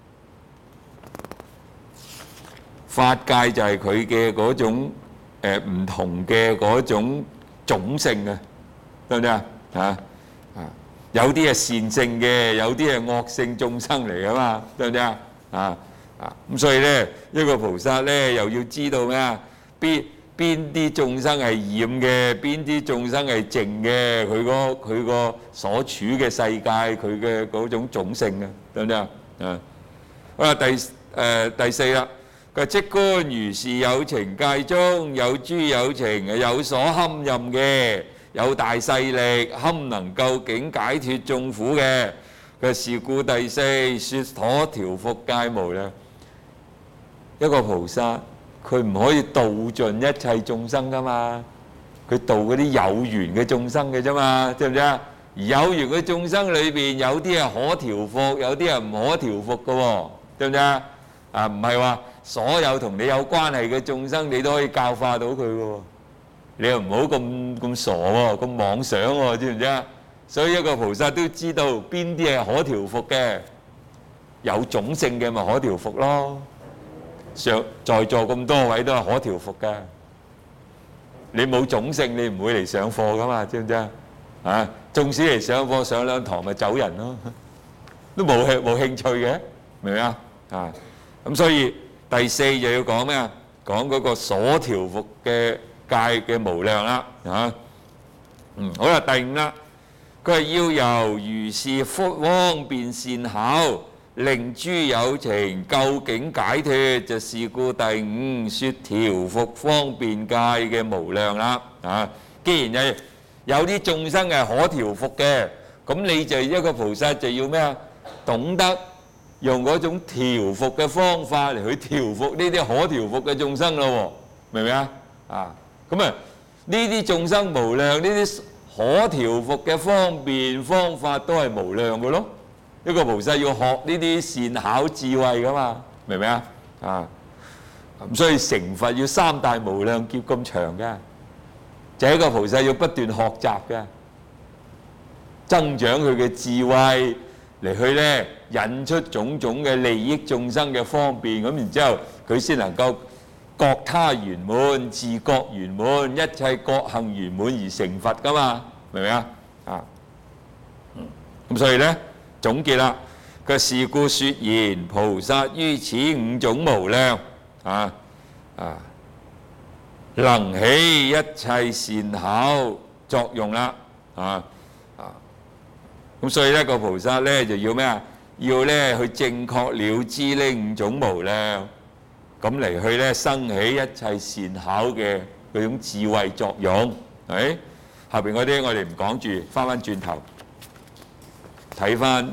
法界就係佢嘅嗰種誒唔同嘅嗰種種性啊，得唔得啊？嚇啊！有啲係善性嘅，有啲係惡性眾生嚟噶嘛，得唔得啊？啊啊！咁所以咧，一個菩薩咧又要知道咩啊？邊邊啲眾生係染嘅，邊啲眾生係淨嘅，佢個佢個所處嘅世界，佢嘅嗰種種性啊，得唔得啊？啊！好啦，第誒第四啦。佢即觀如是有情界中有諸有情係有所堪任嘅，有大勢力，堪能究竟解脫眾苦嘅。佢是故第四説可調伏界無量。一個菩薩佢唔可以度盡一切眾生噶嘛，佢度嗰啲有緣嘅眾生嘅啫嘛，知唔知啊？而有緣嘅眾生裏邊有啲係可調伏，有啲係唔可調伏嘅喎，知唔知啊？啊，唔係話所有同你有關係嘅眾生，你都可以教化到佢嘅喎。你又唔好咁咁傻喎，咁妄想喎，知唔知啊？所以一個菩薩都知道邊啲係可調伏嘅，有種性嘅咪可調伏咯。上在座咁多位都係可調伏嘅。你冇種性，你唔會嚟上課噶嘛，知唔知啊？啊，縱使嚟上課上兩堂咪走人咯，都冇興冇興趣嘅，明唔明啊？啊！咁所以第四就要講咩啊？講嗰個所調伏嘅界嘅無量啦，嚇。嗯，好啦，第五啦，佢係要由如是方便善巧，令諸有情究竟解脫，就是故第五説調伏方便界嘅無量啦。啊，既然係有啲眾生係可調伏嘅，咁你就一個菩薩就要咩啊？懂得用嗰種調伏嘅方法嚟去調伏呢啲可調伏嘅眾生咯，明唔明啊？啊，咁啊呢啲眾生無量，呢啲可調伏嘅方便方法都係無量嘅咯。一個菩薩要學呢啲善巧智慧噶嘛，明唔明啊？啊，咁所以成佛要三大無量劫咁長嘅，就係一個菩薩要不斷學習嘅，增長佢嘅智慧。嚟去咧引出種種嘅利益眾生嘅方便，咁然之後佢先能夠覺他圓滿、自覺圓滿、一切覺行圓滿而成佛噶嘛，明唔明啊？啊，咁所以咧總結啦，佢是故説言菩薩於此五種無量啊啊，能起一切善巧作用啦啊！咁所以咧個菩薩咧就要咩啊？要咧去正確了知呢五種無量，咁嚟去咧生起一切善巧嘅嗰種智慧作用。係後邊嗰啲我哋唔講住，翻翻轉頭睇翻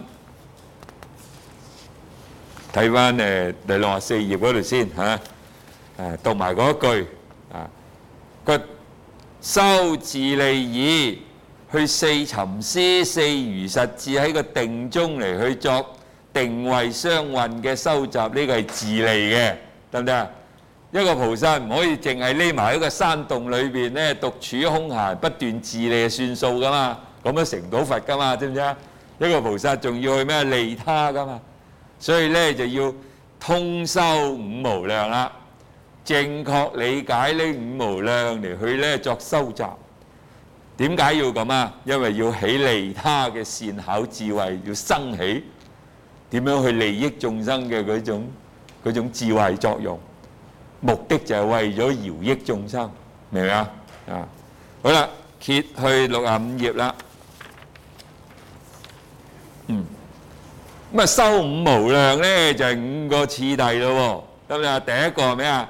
睇翻誒第六十四頁嗰度先嚇，誒讀埋嗰一句啊，個修自利已。去四沉思、四如實智喺個定中嚟去作定慧相運嘅收集，呢個係自利嘅，得唔得啊？ 一個菩薩唔可以淨係匿埋喺個山洞裏邊咧，獨處空閒，不斷自利算數噶嘛，咁樣成唔到佛噶嘛，知唔知啊？一個菩薩仲要去咩利他噶嘛，所以咧就要通修五無量啦，正確理解呢五無量嚟去咧作修習。點解要咁啊？因為要起利他嘅善巧智慧，要生起點樣去利益眾生嘅嗰種嗰種智慧作用。目的就係為咗饒益眾生，明唔明啊？啊，好啦，揭去六十五頁啦。嗯，咁啊修五無量咧就係五個次第咯喎，得唔得啊？第一個係咩啊？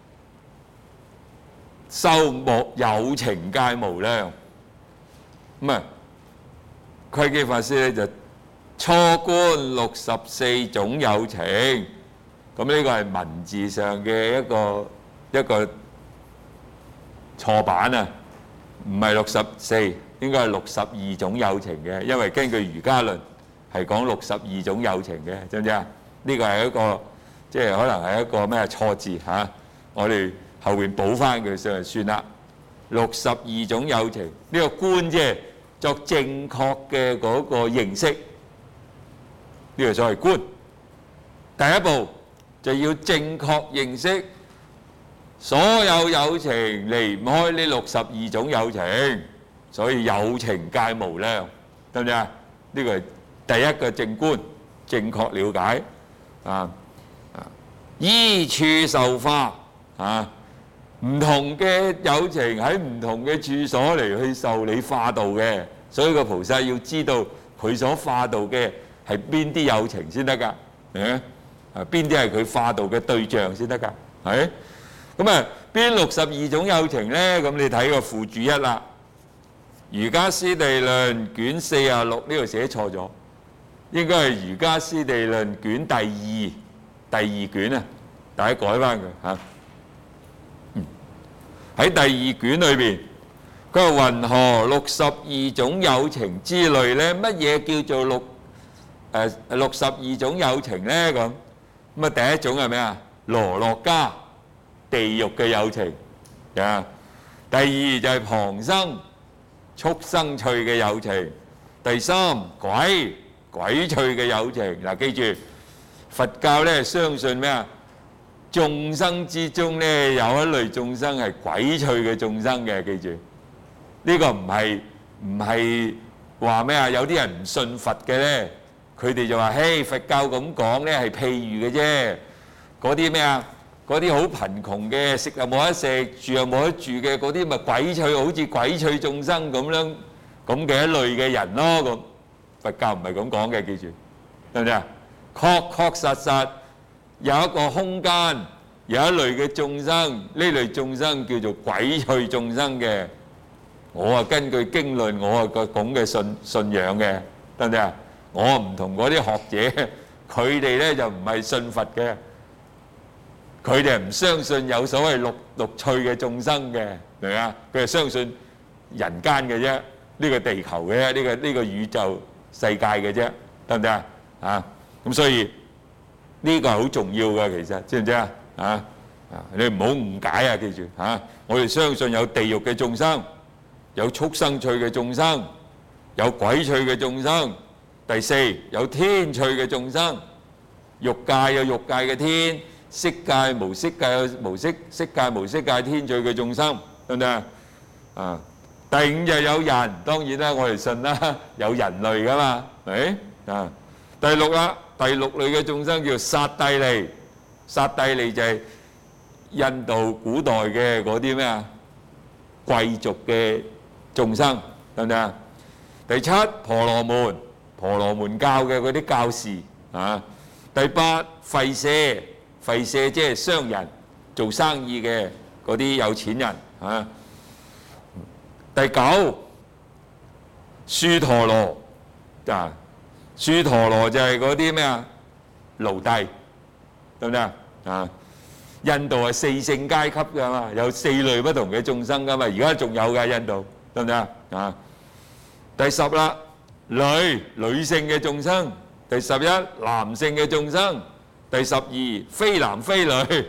修無有情界無量。咁啊，窺基法師咧就初觀六十四種有情。咁呢個係文字上嘅一個一個錯版啊，唔係六十四，應該係六十二種有情嘅，因為根據瑜伽論係講六十二種有情嘅，知唔知啊？呢個係一個即係可能係一個咩錯字嚇，我哋後邊補翻佢上嚟算啦。六十二種有情，呢個觀即係作正確嘅嗰個認識，呢個所謂觀。第一步就要正確認識所有有情，離唔開呢六十二種有情，所以有情界無量，得唔得啊？呢個係第一個正觀，正確了解啊啊！依處受化啊，唔同嘅有情喺唔同嘅處所嚟去受你化導嘅，所以個菩薩要知道佢所化導嘅係邊啲有情先得㗎，誒？啊，邊啲係佢化導嘅對象先得㗎？係咁啊？邊六十二種有情咧？咁你睇個附注一啦，《瑜伽師地論》卷四十六呢度寫錯咗，應該係《瑜伽師地論》卷第二第二卷啊！大家改翻佢嚇。嗯，喺第二卷裏邊，佢話云何六十二種有情之類咧？乜嘢叫做六誒六十二種有情咧？咁咁啊，第一種係咩啊？羅洛迦地獄嘅有情啊。第二就係旁生畜生趣嘅有情。第三鬼鬼趣嘅有情。嗱，記住佛教咧相信咩啊？眾生之中咧有一類眾生係鬼趣嘅眾生嘅，記住呢個唔係唔係話咩啊？有啲人唔信佛嘅咧。佢哋就話：嘿，佛教咁講咧係譬喻嘅啫。嗰啲咩啊？嗰啲好貧窮嘅，食又冇得食，住又冇得住嘅，嗰啲咪鬼趣，好似鬼趣眾生咁樣咁嘅一類嘅人咯。咁佛教唔係咁講嘅，記住，得唔得啊？確確實實有一個空間，有一類嘅眾生，呢類眾生叫做鬼趣眾生嘅。我啊根據經論，我啊個咁嘅信信仰嘅，得唔得啊？我唔同嗰啲學者，佢哋咧就唔係信佛嘅，佢哋唔相信有所謂六六趣嘅眾生嘅，明唔明啊？佢係相信人間嘅啫，呢個地球嘅啫，呢個呢個宇宙世界嘅啫，得唔得啊？啊，咁所以呢個係好重要嘅，其實知唔知啊？啊啊，你唔好誤解啊！記住嚇，我哋相信有地獄嘅眾生，有畜生趣嘅眾生，有鬼趣嘅眾生。第四有天趣嘅眾生，欲界有欲界嘅天，色界無色界有無色色界無色界天趣嘅眾生，得唔得啊？啊，第五就有人，當然啦，我哋信啦，有人類噶嘛，係咪啊？第六啦，第六類嘅眾生叫剎帝利，剎帝利就係印度古代嘅嗰啲咩啊貴族嘅眾生，得唔得啊？第七婆羅門。婆羅門教嘅嗰啲教士啊。第八吠舍，吠舍即係商人做生意嘅嗰啲有錢人啊。第九輸陀羅啊，輸陀羅就係嗰啲咩啊奴隸，得唔得啊？印度係四聖階級㗎嘛，有四類不同嘅眾生㗎嘛，而家仲有㗎印度，得唔得啊？第十啦。女女性嘅眾生，第十一男性嘅眾生，第十二非男非女，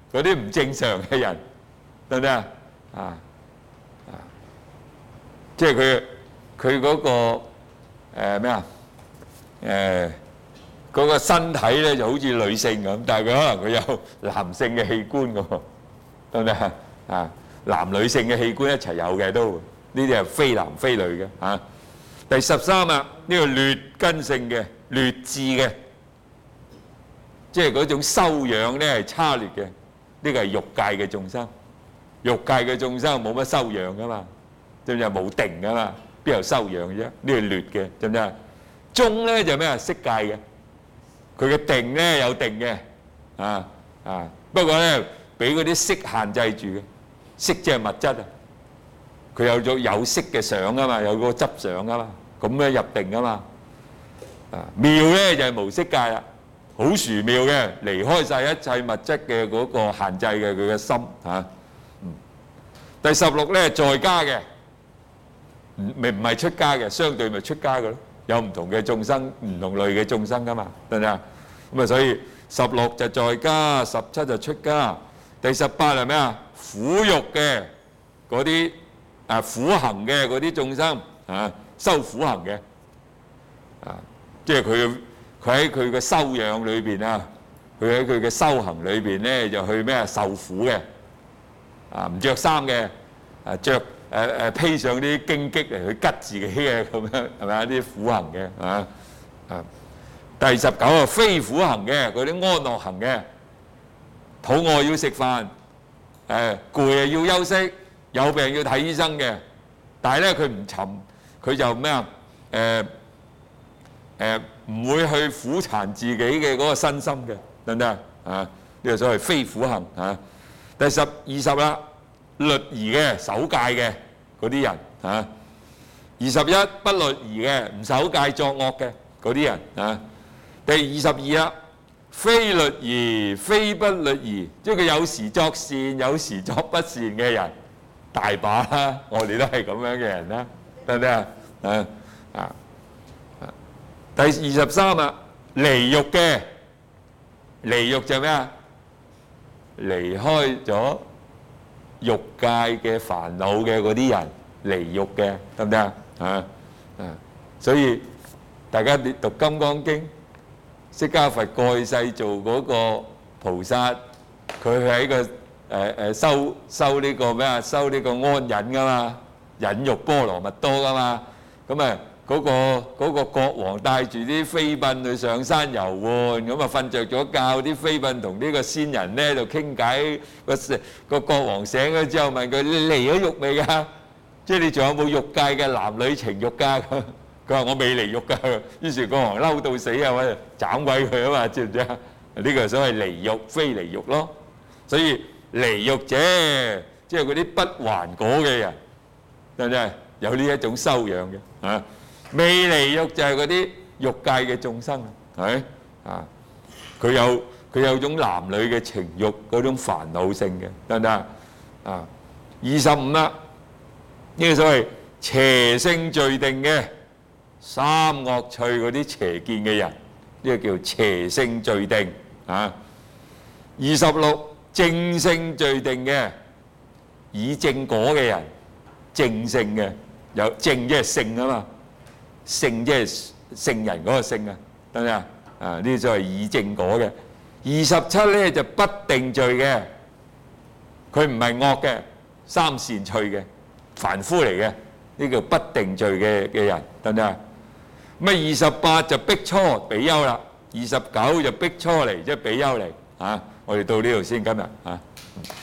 嗰啲唔正常嘅人，得唔得啊？啊啊！即係佢佢嗰個誒咩啊？誒嗰個身體咧就好似女性咁，但係佢可能佢有男性嘅器官㗎喎，得唔得啊？啊，男女性嘅器官一齊有嘅都，呢啲係非男非女嘅嚇。第十三啊，呢個劣根性嘅、劣智嘅，即係嗰種修養咧係差劣嘅。呢個係欲界嘅眾生，欲界嘅眾生冇乜修養噶嘛，知唔知啊？冇定噶嘛，邊有修養啫？呢個劣嘅，知唔知啊？中咧就咩啊？色界嘅，佢嘅定咧有定嘅，啊啊，不過咧俾嗰啲色限制住嘅，色即係物質啊，佢有咗有色嘅相啊嘛，有個執相啊嘛，咁樣入定啊嘛，啊妙咧就係無色界啦。好殊妙嘅，離開曬一切物質嘅嗰個限制嘅佢嘅心嚇。嗯，第十六咧在家嘅，唔咪唔係出家嘅，相對咪出家嘅咯。有唔同嘅眾生，唔同類嘅眾生噶嘛，得唔得啊？咁啊，所以十六就在家，十七就出家。第十八係咩啊？苦欲嘅嗰啲啊，苦行嘅嗰啲眾生啊，修苦行嘅啊，即係佢。佢喺佢嘅修養裏邊啊，佢喺佢嘅修行裏邊咧，就去咩啊？受苦嘅啊，唔著衫嘅啊，著誒誒披上啲荊棘嚟去吉自己嘅咁樣，係咪啊？啲苦行嘅啊啊。第十九啊，非苦行嘅嗰啲安樂行嘅，肚餓要食飯，誒攰啊要休息，有病要睇醫生嘅，但係咧佢唔尋，佢就咩啊？誒誒。唔會去苦殘自己嘅嗰個身心嘅，得唔得啊？啊，呢個所謂非苦行啊。第十二十啦，律儀嘅守戒嘅嗰啲人啊。二十一不律儀嘅，唔守戒作惡嘅嗰啲人啊。第二十二啦，非律儀非不律儀，即係佢有時作善有時作不善嘅人大把啦。我哋都係咁樣嘅人啦，得唔得啊？啊啊！第二十三啊，離欲嘅，離欲就係咩啊？離開咗欲界嘅煩惱嘅嗰啲人，離欲嘅，得唔得啊？啊啊！所以大家讀《金剛經》，釋迦佛過去世做嗰個菩薩，佢喺個誒誒修修呢個咩啊？修呢個安忍噶嘛，忍辱波羅蜜多噶嘛，咁啊〜嗰個嗰個國王帶住啲妃嬪去上山遊玩，咁啊瞓著咗覺，啲妃嬪同呢個仙人咧就傾偈。個個國王醒咗之後問佢：你離咗欲未㗎？即係你仲有冇欲界嘅男女情欲㗎？佢話我未離欲㗎。於是國王嬲到死啊！我斬鬼佢啊嘛，知唔知啊？呢個係所謂離欲非離欲咯。所以離欲者，即係嗰啲不還果嘅人，真係有呢一種修養嘅啊。未離欲就係嗰啲欲界嘅眾生，係咪啊？佢有佢有種男女嘅情欲嗰種煩惱性嘅，得唔得啊？啊，二十五啦，呢個所謂邪性聚定嘅三惡趣嗰啲邪見嘅人，呢個叫邪性聚定啊。二十六正性聚定嘅以正果嘅人，正性嘅有正即係性啊嘛。聖即係聖人嗰個聖啊，得唔得啊？啊，呢啲所謂以正果嘅。二十七咧就不定罪嘅，佢唔係惡嘅，三善趣嘅，凡夫嚟嘅，呢叫不定罪嘅嘅人，得唔得啊？咁啊，二十八就苾芻比丘啦，二十九就苾芻尼，即係比丘尼啊。我哋到呢度先今日啊。